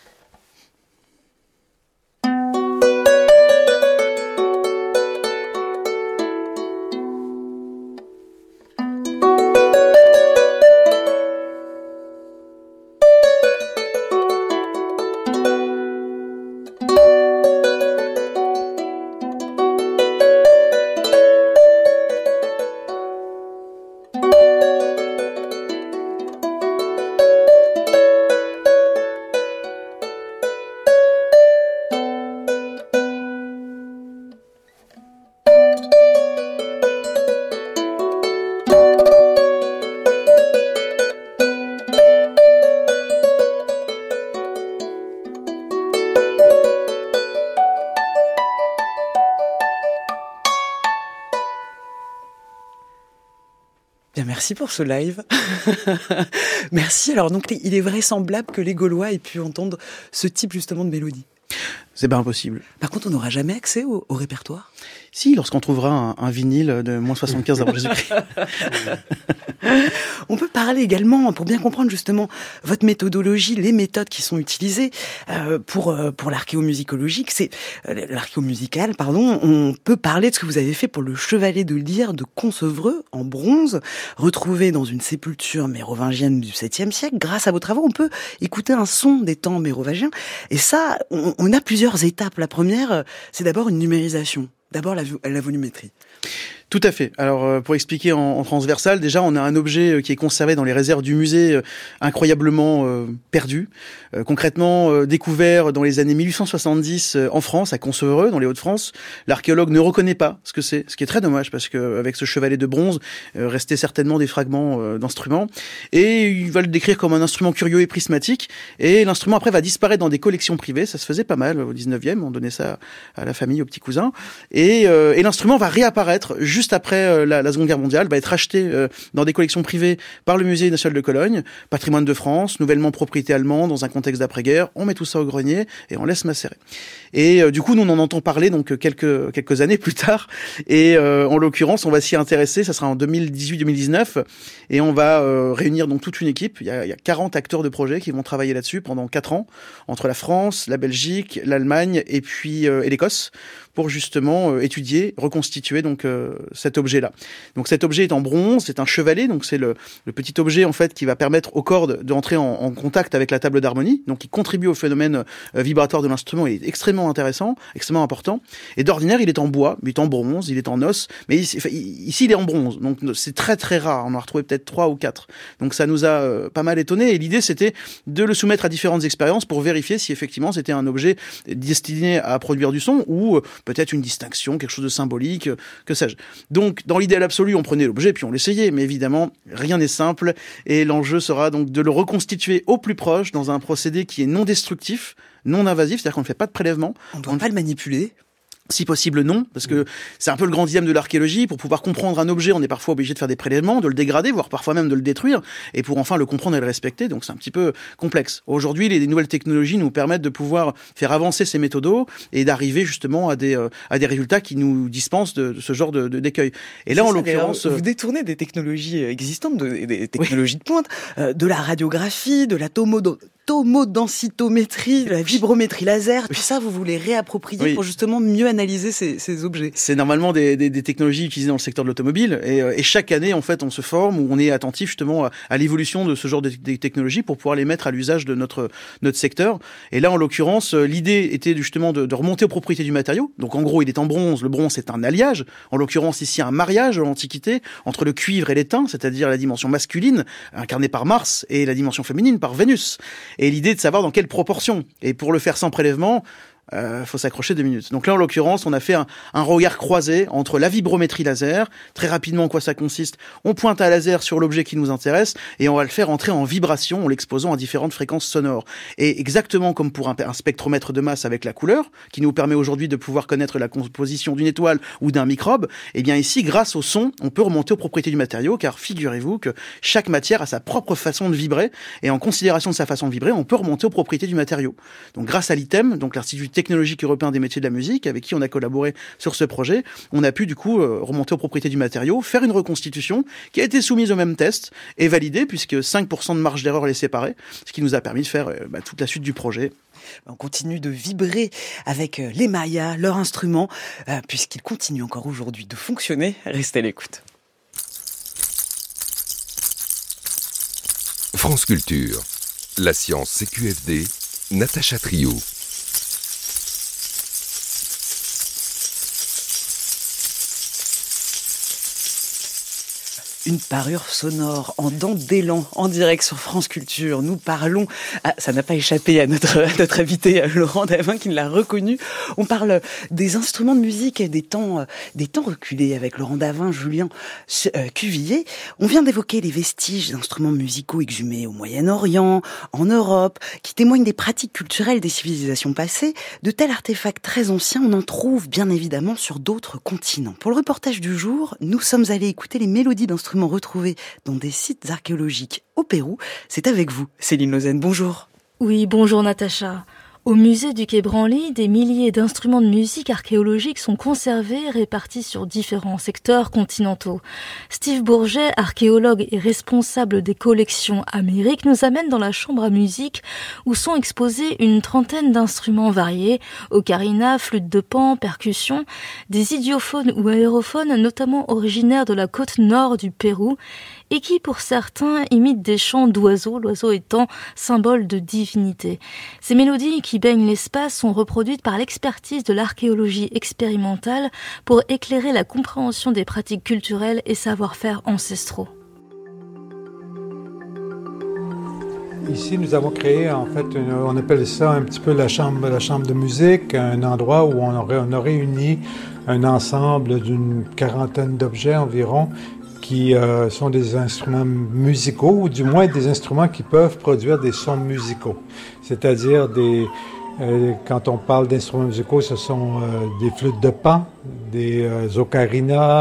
Bien, merci pour ce live. Merci. Alors, donc, il est vraisemblable que les Gaulois aient pu entendre ce type, justement, de mélodie. C'est pas impossible. Par contre, on n'aura jamais accès au, au répertoire ? Si, lorsqu'on trouvera un, un vinyle de moins soixante-quinze avant Jésus-Christ. On peut parler également, pour bien comprendre justement votre méthodologie, les méthodes qui sont utilisées euh, pour euh, pour l'archéomusicologique, c'est euh, l'archéomusical, pardon. On peut parler de ce que vous avez fait pour le chevalet de lyre de Concevreux en bronze, retrouvé dans une sépulture mérovingienne du septième siècle. Grâce à vos travaux, on peut écouter un son des temps mérovingiens. Et ça, on, on a plusieurs étapes. La première, c'est d'abord une numérisation. D'abord la, la volumétrie. Tout à fait. Alors, euh, pour expliquer en, en transversal, déjà, on a un objet euh, qui est conservé dans les réserves du musée, euh, incroyablement euh, perdu. Euh, concrètement, euh, découvert dans les années mille huit cent soixante-dix euh, en France, à Concevreux, dans les Hauts-de-France. L'archéologue ne reconnaît pas ce que c'est, ce qui est très dommage, parce que avec ce chevalet de bronze, euh, restaient certainement des fragments euh, d'instruments. Et il va le décrire comme un instrument curieux et prismatique. Et l'instrument, après, va disparaître dans des collections privées. Ça se faisait pas mal au dix-neuvième. On donnait ça à la famille, aux petits cousins. Et, euh, et l'instrument va réapparaître juste juste après euh, la, la Seconde Guerre mondiale, va être acheté euh, dans des collections privées par le Musée national de Cologne, patrimoine de France, nouvellement propriété allemande dans un contexte d'après-guerre. On met tout ça au grenier et on laisse macérer. Et euh, du coup, nous, on en entend parler donc quelques quelques années plus tard. Et euh, en l'occurrence, on va s'y intéresser. Ça sera en deux mille dix-huit deux mille dix-neuf, et on va euh, réunir donc toute une équipe. Il y a, il y a quarante acteurs de projet qui vont travailler là-dessus pendant quatre ans entre la France, la Belgique, l'Allemagne et puis euh, et l'Écosse, pour justement euh, étudier, reconstituer donc euh, cet objet-là. Donc cet objet est en bronze, c'est un chevalet, donc c'est le, le petit objet en fait qui va permettre aux cordes d'entrer en, en contact avec la table d'harmonie, donc qui contribue au phénomène euh, vibratoire de l'instrument. Il est extrêmement intéressant, extrêmement important. Et d'ordinaire, il est en bois, il est en bronze, il est en os, mais ici, ici il est en bronze, donc c'est très très rare. On en a retrouvé peut-être trois ou quatre. Donc ça nous a euh, pas mal étonné. Et l'idée, c'était de le soumettre à différentes expériences pour vérifier si effectivement c'était un objet destiné à produire du son ou euh, peut-être une distinction, quelque chose de symbolique, que sais-je. Donc, dans l'idéal absolu, on prenait l'objet puis on l'essayait, mais évidemment, rien n'est simple, et l'enjeu sera donc de le reconstituer au plus proche dans un procédé qui est non destructif, non invasif, c'est-à-dire qu'on ne fait pas de prélèvement. On ne doit pas le manipuler. Si possible, non, parce que c'est un peu le grand dilemme de l'archéologie. Pour pouvoir comprendre un objet, on est parfois obligé de faire des prélèvements, de le dégrader, voire parfois même de le détruire, et pour enfin le comprendre et le respecter. Donc c'est un petit peu complexe. Aujourd'hui, les nouvelles technologies nous permettent de pouvoir faire avancer ces méthodos et d'arriver justement à des euh, à des résultats qui nous dispensent de, de ce genre de, de d'écueil. Et là, en l'occurrence, vous détournez des technologies existantes, de, des technologies oui. de pointe, euh, de la radiographie, de la tomodo. tomodensitométrie, de la vibrométrie laser, tout ça, vous voulez réapproprier oui. pour justement mieux analyser ces, ces objets. C'est normalement des, des, des technologies utilisées dans le secteur de l'automobile, et, et chaque année, en fait, on se forme ou on est attentif justement à, à l'évolution de ce genre de, de technologies pour pouvoir les mettre à l'usage de notre notre secteur. Et là, en l'occurrence, l'idée était justement de, de remonter aux propriétés du matériau. Donc, en gros, il est en bronze. Le bronze, c'est un alliage. En l'occurrence, ici, un mariage en Antiquité entre le cuivre et l'étain, c'est-à-dire la dimension masculine incarnée par Mars et la dimension féminine par Vénus. Et l'idée est de savoir dans quelle proportion. Et pour le faire sans prélèvement, il euh, faut s'accrocher deux minutes. Donc là, en l'occurrence, on a fait un, un regard croisé entre la vibrométrie laser, très rapidement en quoi ça consiste. On pointe un laser sur l'objet qui nous intéresse et on va le faire entrer en vibration en l'exposant à différentes fréquences sonores. Et exactement comme pour un, un spectromètre de masse avec la couleur, qui nous permet aujourd'hui de pouvoir connaître la composition d'une étoile ou d'un microbe, eh bien ici, grâce au son, on peut remonter aux propriétés du matériau, car figurez-vous que chaque matière a sa propre façon de vibrer, et en considération de sa façon de vibrer, on peut remonter aux propriétés du matériau. Donc grâce à l'I T E M, donc l'Institut technologique européen des métiers de la musique, avec qui on a collaboré sur ce projet, on a pu du coup euh, remonter aux propriétés du matériau, faire une reconstitution qui a été soumise au même test et validée, puisque cinq pour cent de marge d'erreur les séparait, ce qui nous a permis de faire euh, bah, toute la suite du projet. On continue de vibrer avec les Mayas, leur instrument, euh, puisqu'il continue encore aujourd'hui de fonctionner. Restez à l'écoute. France Culture, la science C Q F D, Natacha Trio. Une parure sonore en dents d'élan, en direct sur France Culture. Nous parlons, ah, ça n'a pas échappé à notre, à notre invité Laurent Davin qui l'a reconnu. On parle des instruments de musique et des temps, des temps reculés avec Laurent Davin, Julien euh, Cuvillier. On vient d'évoquer les vestiges d'instruments musicaux exhumés au Moyen-Orient, en Europe, qui témoignent des pratiques culturelles des civilisations passées. De tels artefacts très anciens, on en trouve bien évidemment sur d'autres continents. Pour le reportage du jour, nous sommes allés écouter les mélodies d'instruments retrouvés dans des sites archéologiques au Pérou. C'est avec vous, Céline Lausanne. Bonjour. Oui, bonjour Natacha. Au musée du Quai Branly, des milliers d'instruments de musique archéologiques sont conservés, répartis sur différents secteurs continentaux. Steve Bourget, archéologue et responsable des collections Amérique, nous amène dans la chambre à musique où sont exposés une trentaine d'instruments variés, ocarina, flûte de pan, percussions, des idiophones ou aérophones, notamment originaires de la côte nord du Pérou, et qui, pour certains, imitent des chants d'oiseaux, l'oiseau étant symbole de divinité. Ces mélodies qui baignent l'espace sont reproduites par l'expertise de l'archéologie expérimentale pour éclairer la compréhension des pratiques culturelles et savoir-faire ancestraux. Ici, nous avons créé, en fait, une, on appelle ça un petit peu la chambre, la chambre de musique, un endroit où on aurait, on a réuni un ensemble d'une quarantaine d'objets environ, qui euh, sont des instruments musicaux, ou du moins des instruments qui peuvent produire des sons musicaux. C'est-à-dire, des, euh, quand on parle d'instruments musicaux, ce sont euh, des flûtes de pan, des euh, ocarinas,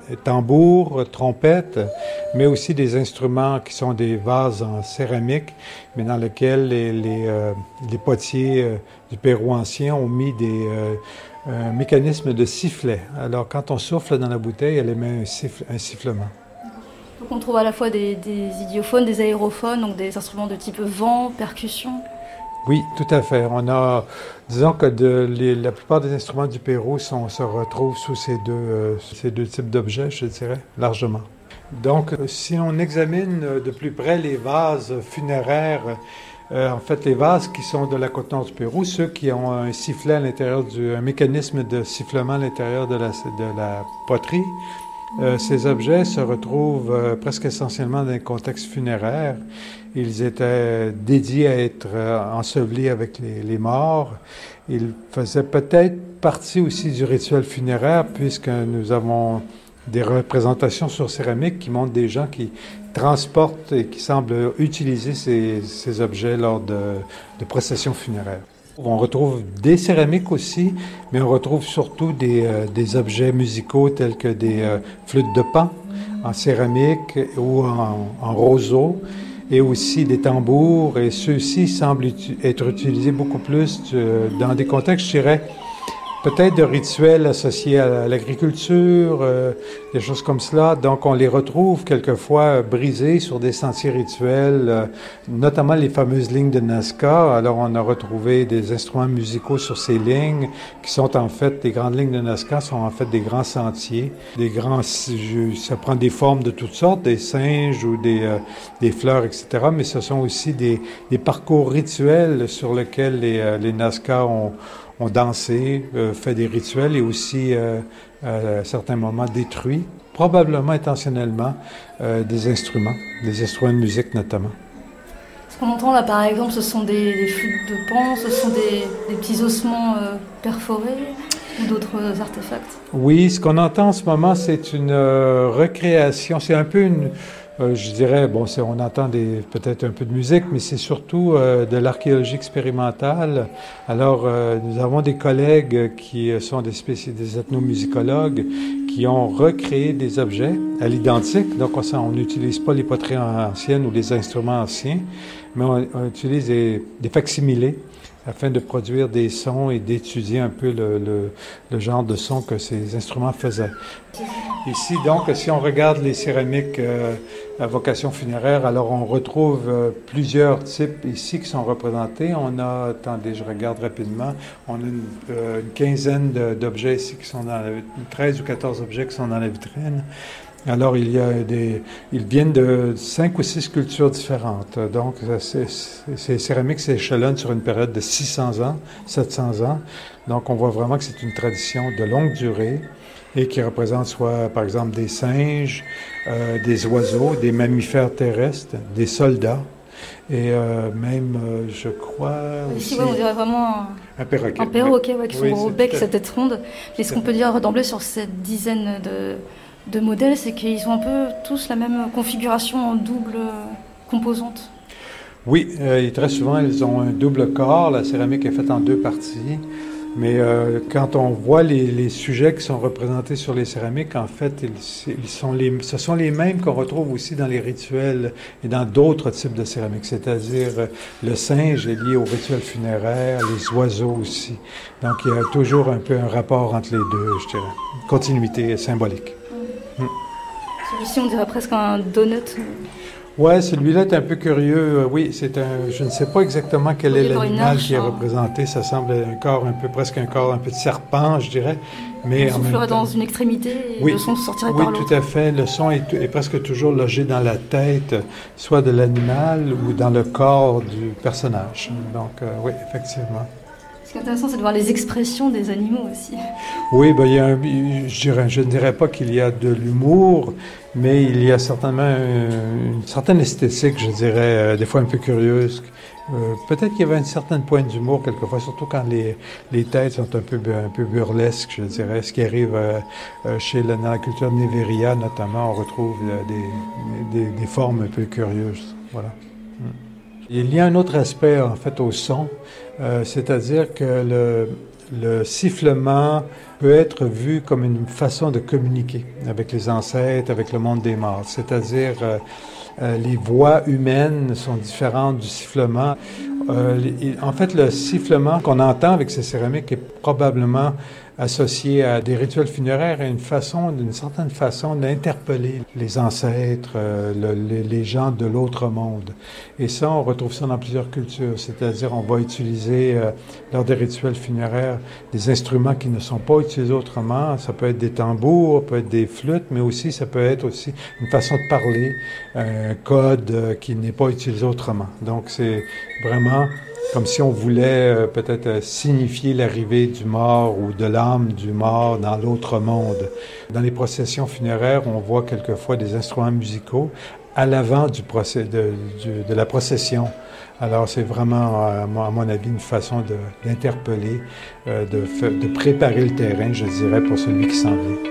tambours, trompettes, mais aussi des instruments qui sont des vases en céramique, mais dans lesquels les, les, euh, les potiers euh, du Pérou ancien ont mis des, euh, un mécanisme de sifflet. Alors, quand on souffle dans la bouteille, elle émet un, siffle, un sifflement. Donc on trouve à la fois des, des idiophones, des aérophones, donc des instruments de type vent, percussion. Oui, tout à fait. On a, disons que de, les, la plupart des instruments du Pérou sont, se retrouvent sous ces deux, euh, ces deux types d'objets, je dirais, largement. Donc, si on examine de plus près les vases funéraires, euh, en fait, les vases qui sont de la côte nord du Pérou, ceux qui ont un sifflet à l'intérieur du, un mécanisme de sifflement à l'intérieur de la, de la poterie, euh, ces objets se retrouvent euh, presque essentiellement dans un contexte funéraire. Ils étaient dédiés à être euh, ensevelis avec les, les morts. Ils faisaient peut-être partie aussi du rituel funéraire, puisque nous avons des représentations sur céramique qui montrent des gens qui transportent et qui semblent utiliser ces, ces objets lors de, de processions funéraires. On retrouve des céramiques aussi, mais on retrouve surtout des, euh, des objets musicaux tels que des euh, flûtes de pan en céramique ou en, en roseau, et aussi des tambours, et ceux-ci semblent utu- être utilisés beaucoup plus euh, dans des contextes, je dirais, peut-être de rituels associés à l'agriculture, euh, des choses comme cela. Donc, on les retrouve quelquefois brisés sur des sentiers rituels, euh, notamment les fameuses lignes de Nazca. Alors, on a retrouvé des instruments musicaux sur ces lignes, qui sont en fait, les grandes lignes de Nazca sont en fait des grands sentiers. Des grands, ça prend des formes de toutes sortes, des singes ou des, euh, des fleurs, et cetera. Mais ce sont aussi des, des parcours rituels sur lesquels les, euh, les Nazca ont ont dansé, euh, fait des rituels et aussi, euh, à certains moments, détruit, probablement intentionnellement, euh, des instruments, des instruments de musique notamment. Ce qu'on entend là, par exemple, ce sont des, des flûtes de pan, ce sont des, des petits ossements euh, perforés ou d'autres artefacts? Oui, ce qu'on entend en ce moment, c'est une euh, recréation, c'est un peu une... Euh, je dirais, bon, c'est, on entend des, peut-être un peu de musique, mais c'est surtout euh, de l'archéologie expérimentale. Alors, euh, nous avons des collègues qui sont des, spéci- des ethnomusicologues qui ont recréé des objets à l'identique. Donc, on n'utilise pas les poteries anciennes ou les instruments anciens, mais on, on utilise des, des facsimilés afin de produire des sons et d'étudier un peu le, le, le genre de son que ces instruments faisaient. Ici, donc, si on regarde les céramiques euh, à vocation funéraire, alors on retrouve euh, plusieurs types ici qui sont représentés. On a, attendez, je regarde rapidement, on a une, euh, une quinzaine de, d'objets ici qui sont dans la, treize ou quatorze objets qui sont dans la vitrine. Alors, il y a des, ils viennent de cinq ou six cultures différentes. Donc, c'est, c'est, ces céramiques s'échelonnent sur une période de six cents ans, sept cents ans. Donc, on voit vraiment que c'est une tradition de longue durée et qui représente soit, par exemple, des singes, euh, des oiseaux, des mammifères terrestres, des soldats et euh, même, euh, je crois... Ici, aussi, ouais, on dirait vraiment un, un perroquet. Un perroquet, ouais, qui oui, sont au bec, cette tête ronde. Mais ce qu'on peut dire d'emblée sur cette dizaine de... de modèles, c'est qu'ils ont un peu tous la même configuration en double composante. Oui, euh, et très souvent, ils ont un double corps. La céramique est faite en deux parties. Mais euh, quand on voit les, les sujets qui sont représentés sur les céramiques, en fait, ils, ils sont les, ce sont les mêmes qu'on retrouve aussi dans les rituels et dans d'autres types de céramiques. C'est-à-dire, euh, le singe est lié au rituel funéraire, les oiseaux aussi. Donc, il y a toujours un peu un rapport entre les deux, je dirais. Une continuité symbolique. Mmh. Celui-ci, on dirait presque un donut. Ouais, celui-là est un peu curieux. Oui, c'est un. Je ne sais pas exactement quel est l'animal qui est représenté. Ça semble un corps un peu, presque un corps un peu de serpent, je dirais. Mais on soufflerait dans une extrémité et oui, le son sortirait oui, par l'autre. Oui, tout à fait. Le son est, est presque toujours logé dans la tête, soit de l'animal ou dans le corps du personnage. Donc, euh, oui, effectivement. Ce qui est intéressant, c'est de voir les expressions des animaux aussi. Oui, ben, il y a un, je, dirais, je ne dirais pas qu'il y a de l'humour, mais il y a certainement une, une certaine esthétique, je dirais, euh, des fois un peu curieuse. Euh, peut-être qu'il y avait une certaine pointe d'humour quelquefois, surtout quand les, les têtes sont un peu, un peu burlesques, je dirais. Ce qui arrive euh, chez la, dans la culture Neveria, notamment, on retrouve euh, des, des, des formes un peu curieuses. Voilà. Il y a un autre aspect, en fait, au son, euh, c'est-à-dire que le, le sifflement peut être vu comme une façon de communiquer avec les ancêtres, avec le monde des morts. C'est-à-dire, euh, euh, les voix humaines sont différentes du sifflement. Euh, les, en fait, le sifflement qu'on entend avec ces céramiques est probablement associé à des rituels funéraires et une façon, d'une certaine façon, d'interpeller les ancêtres, euh, le, les, les gens de l'autre monde. Et ça, on retrouve ça dans plusieurs cultures. C'est-à-dire, on va utiliser, euh, lors des rituels funéraires, des instruments qui ne sont pas utilisés autrement. Ça peut être des tambours, ça peut être des flûtes, mais aussi, ça peut être aussi une façon de parler, un code euh, qui n'est pas utilisé autrement. Donc, c'est vraiment comme si on voulait euh, peut-être euh, signifier l'arrivée du mort ou de l'âme du mort dans l'autre monde. Dans les processions funéraires, on voit quelquefois des instruments musicaux à l'avant du procès, de, du, de la procession. Alors, c'est vraiment, à mon avis, une façon de, d'interpeller, euh, de, de préparer le terrain, je dirais, pour celui qui s'en vient.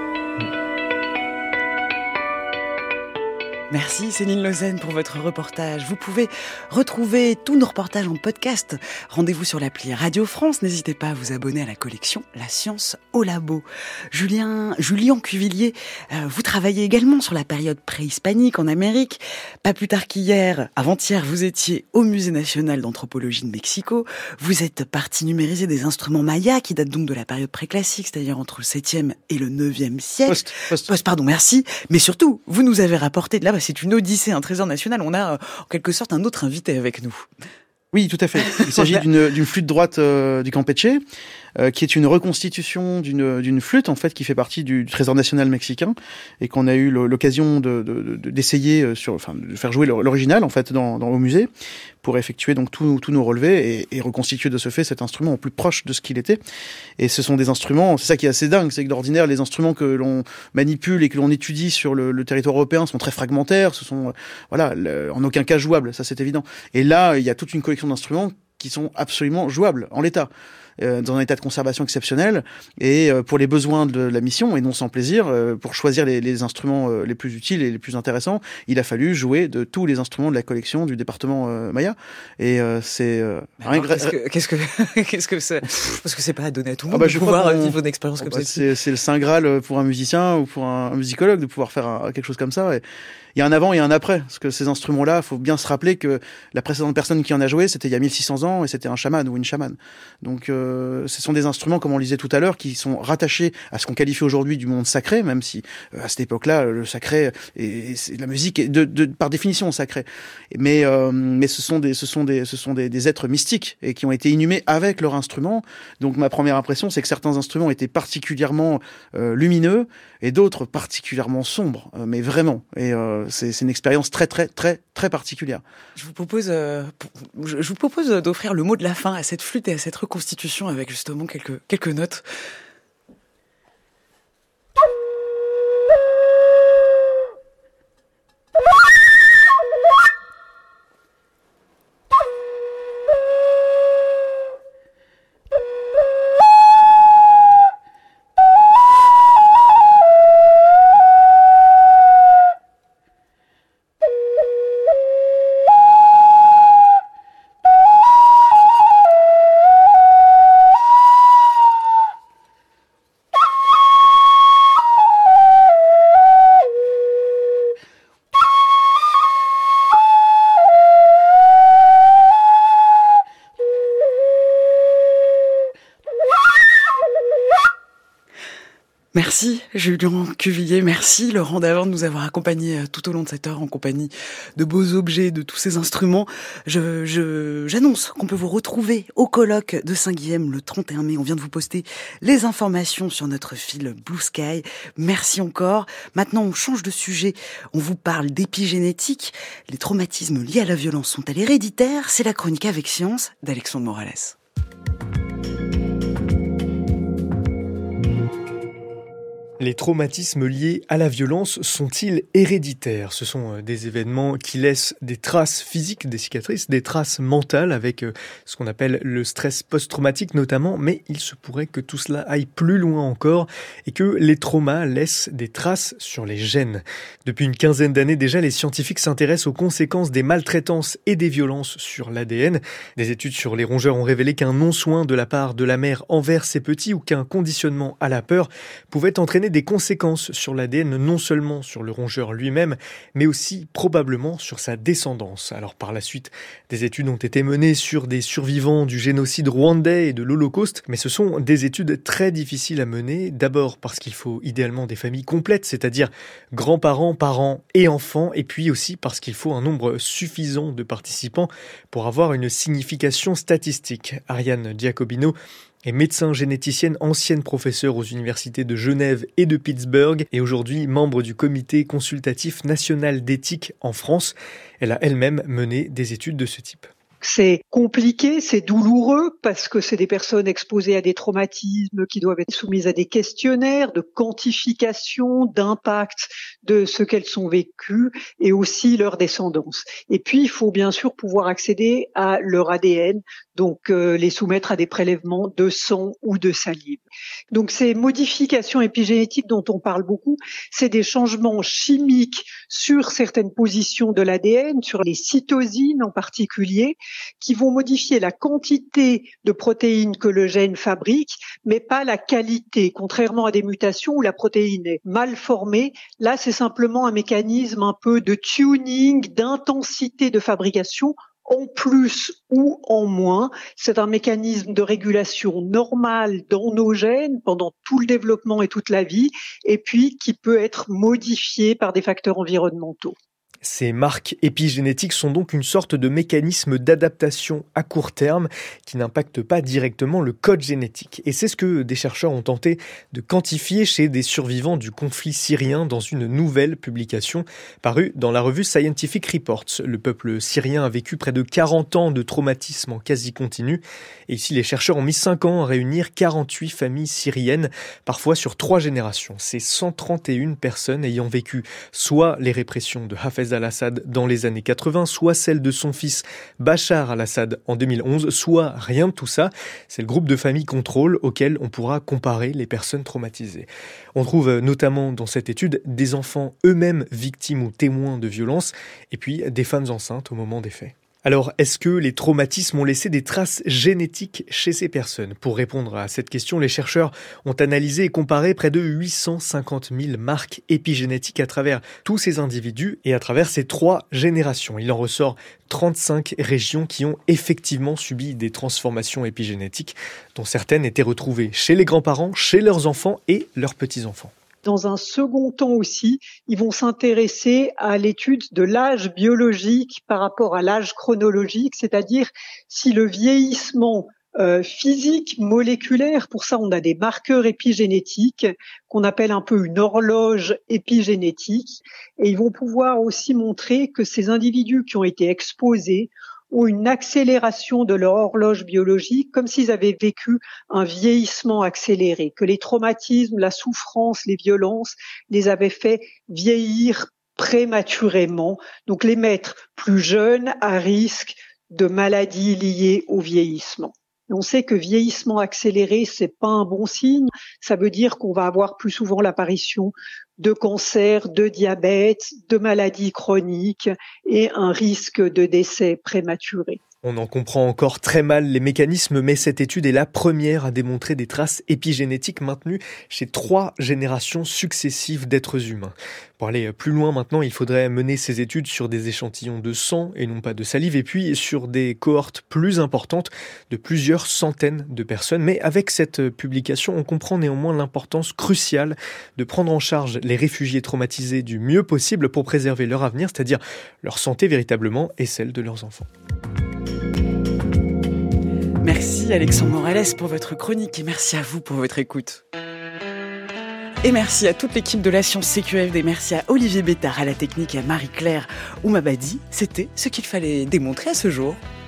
Merci Céline Lausanne pour votre reportage. Vous pouvez retrouver tous nos reportages en podcast. Rendez-vous sur l'appli Radio France. N'hésitez pas à vous abonner à la collection La Science au Labo. Julien, Julien Cuvillier, euh, vous travaillez également sur la période préhispanique en Amérique. Pas plus tard qu'hier, avant-hier, vous étiez au Musée national d'anthropologie de Mexico. Vous êtes partie numériser des instruments mayas qui datent donc de la période préclassique, c'est-à-dire entre le septième et le neuvième siècle. Post, post. Post, pardon, merci. Mais surtout, vous nous avez rapporté de là, c'est une odyssée, un trésor national. On a, en quelque sorte, un autre invité avec nous. Oui, tout à fait. Il s'agit d'une, d'une flûte droite euh, du Campeche, euh, qui est une reconstitution d'une, d'une flûte, en fait, qui fait partie du, du trésor national mexicain, et qu'on a eu l'occasion de, de, de, d'essayer sur, enfin, de faire jouer l'original, en fait, dans, dans, au musée, pour effectuer donc tous tous nos relevés et, et reconstituer de ce fait cet instrument au plus proche de ce qu'il était. Et ce sont des instruments, c'est ça qui est assez dingue, c'est que d'ordinaire, les instruments que l'on manipule et que l'on étudie sur le, le territoire européen sont très fragmentaires, ce sont, euh, voilà, le, en aucun cas jouables, ça c'est évident. Et là, il y a toute une collection d'instruments qui sont absolument jouables en l'état, euh, dans un état de conservation exceptionnel, et euh, pour les besoins de la mission, et non sans plaisir, euh, pour choisir les, les instruments euh, les plus utiles et les plus intéressants, il a fallu jouer de tous les instruments de la collection du département euh, Maya. Et euh, c'est... Euh, Alors, qu'est-ce que qu'est-ce que, qu'est-ce que c'est Parce que c'est pas donné à tout le monde ah bah, de je pouvoir vivre une expérience comme bah, ça. C'est, c'est le saint graal pour un musicien ou pour un, un musicologue de pouvoir faire un, quelque chose comme ça. Et il y a un avant et un après, parce que ces instruments-là, il faut bien se rappeler que la précédente personne qui en a joué, c'était il y a mille six cents ans, et c'était un chaman ou une chamane. Donc, euh, ce sont des instruments, comme on le disait tout à l'heure, qui sont rattachés à ce qu'on qualifie aujourd'hui du monde sacré, même si euh, à cette époque-là, le sacré et, et la musique est de, de, par définition sacrée. Mais, euh, mais ce sont des, ce sont des, ce sont des, des êtres mystiques et qui ont été inhumés avec leur instrument. Donc, ma première impression, c'est que certains instruments étaient particulièrement euh, lumineux et d'autres particulièrement sombres, euh, mais vraiment. Et euh, c'est, c'est une expérience très, très, très, très particulière. Je vous propose, euh, je vous propose d'offrir le mot de la fin à cette flûte et à cette reconstitution avec justement quelques, quelques notes. Merci Julien Cuvillier, merci Laurent Davant de nous avoir accompagnés tout au long de cette heure en compagnie de beaux objets, de tous ces instruments. Je, je, j'annonce qu'on peut vous retrouver au colloque de Saint-Guilhem le trente et un mai. On vient de vous poster les informations sur notre fil Blue Sky. Merci encore. Maintenant, on change de sujet. On vous parle d'épigénétique. Les traumatismes liés à la violence sont-elles héréditaires ? C'est la chronique Avec Science d'Alexandre Morales. Les traumatismes liés à la violence sont-ils héréditaires ? Ce sont des événements qui laissent des traces physiques, des cicatrices, des traces mentales avec ce qu'on appelle le stress post-traumatique notamment, mais il se pourrait que tout cela aille plus loin encore et que les traumas laissent des traces sur les gènes. Depuis une quinzaine d'années déjà, les scientifiques s'intéressent aux conséquences des maltraitances et des violences sur l'A D N. Des études sur les rongeurs ont révélé qu'un non-soin de la part de la mère envers ses petits ou qu'un conditionnement à la peur pouvait entraîner des conséquences sur l'A D N, non seulement sur le rongeur lui-même, mais aussi probablement sur sa descendance. Alors par la suite, des études ont été menées sur des survivants du génocide rwandais et de l'Holocauste, mais ce sont des études très difficiles à mener, d'abord parce qu'il faut idéalement des familles complètes, c'est-à-dire grands-parents, parents et enfants, et puis aussi parce qu'il faut un nombre suffisant de participants pour avoir une signification statistique. Ariane Giacobino est médecin généticienne, ancienne professeure aux universités de Genève et de Pittsburgh et aujourd'hui membre du comité consultatif national d'éthique en France. Elle a elle-même mené des études de ce type. C'est compliqué, c'est douloureux parce que c'est des personnes exposées à des traumatismes qui doivent être soumises à des questionnaires de quantification, d'impact de ce qu'elles sont vécues et aussi leur descendance. Et puis, il faut bien sûr pouvoir accéder à leur A D N, donc euh, les soumettre à des prélèvements de sang ou de salive. Donc, ces modifications épigénétiques dont on parle beaucoup, c'est des changements chimiques sur certaines positions de l'A D N, sur les cytosines en particulier, qui vont modifier la quantité de protéines que le gène fabrique, mais pas la qualité. Contrairement à des mutations où la protéine est mal formée, là c'est simplement un mécanisme un peu de tuning, d'intensité de fabrication, en plus ou en moins. C'est un mécanisme de régulation normale dans nos gènes pendant tout le développement et toute la vie, et puis qui peut être modifié par des facteurs environnementaux. Ces marques épigénétiques sont donc une sorte de mécanisme d'adaptation à court terme qui n'impacte pas directement le code génétique. Et c'est ce que des chercheurs ont tenté de quantifier chez des survivants du conflit syrien dans une nouvelle publication parue dans la revue Scientific Reports. Le peuple syrien a vécu près de quarante ans de traumatisme en quasi continu. Et ici, les chercheurs ont mis cinq ans à réunir quarante-huit familles syriennes, parfois sur trois générations. C'est cent trente et une personnes ayant vécu soit les répressions de Hafez al-Assad dans les années quatre-vingts, soit celle de son fils Bachar al-Assad en deux mille onze, soit rien de tout ça. C'est le groupe de familles contrôle auquel on pourra comparer les personnes traumatisées. On trouve notamment dans cette étude des enfants eux-mêmes victimes ou témoins de violences, et puis des femmes enceintes au moment des faits. Alors, est-ce que les traumatismes ont laissé des traces génétiques chez ces personnes ? Pour répondre à cette question, les chercheurs ont analysé et comparé près de huit cent cinquante mille marques épigénétiques à travers tous ces individus et à travers ces trois générations. Il en ressort trente-cinq régions qui ont effectivement subi des transformations épigénétiques, dont certaines étaient retrouvées chez les grands-parents, chez leurs enfants et leurs petits-enfants. Dans un second temps aussi, ils vont s'intéresser à l'étude de l'âge biologique par rapport à l'âge chronologique, c'est-à-dire si le vieillissement euh, physique, moléculaire, pour ça on a des marqueurs épigénétiques qu'on appelle un peu une horloge épigénétique, et ils vont pouvoir aussi montrer que ces individus qui ont été exposés ou une accélération de leur horloge biologique, comme s'ils avaient vécu un vieillissement accéléré, que les traumatismes, la souffrance, les violences les avaient fait vieillir prématurément, donc les mettre plus jeunes à risque de maladies liées au vieillissement. On sait que vieillissement accéléré, c'est pas un bon signe. Ça veut dire qu'on va avoir plus souvent l'apparition de cancer, de diabète, de maladies chroniques et un risque de décès prématuré. On en comprend encore très mal les mécanismes, mais cette étude est la première à démontrer des traces épigénétiques maintenues chez trois générations successives d'êtres humains. Pour aller plus loin maintenant, il faudrait mener ces études sur des échantillons de sang et non pas de salive, et puis sur des cohortes plus importantes de plusieurs centaines de personnes. Mais avec cette publication, on comprend néanmoins l'importance cruciale de prendre en charge les réfugiés traumatisés du mieux possible pour préserver leur avenir, c'est-à-dire leur santé véritablement et celle de leurs enfants. Merci Alexandre Morales pour votre chronique et merci à vous pour votre écoute. Et merci à toute l'équipe de la Science C Q F D, merci à Olivier Bétard, à la technique et à Marie-Claire Oumabadi. C'était ce qu'il fallait démontrer à ce jour.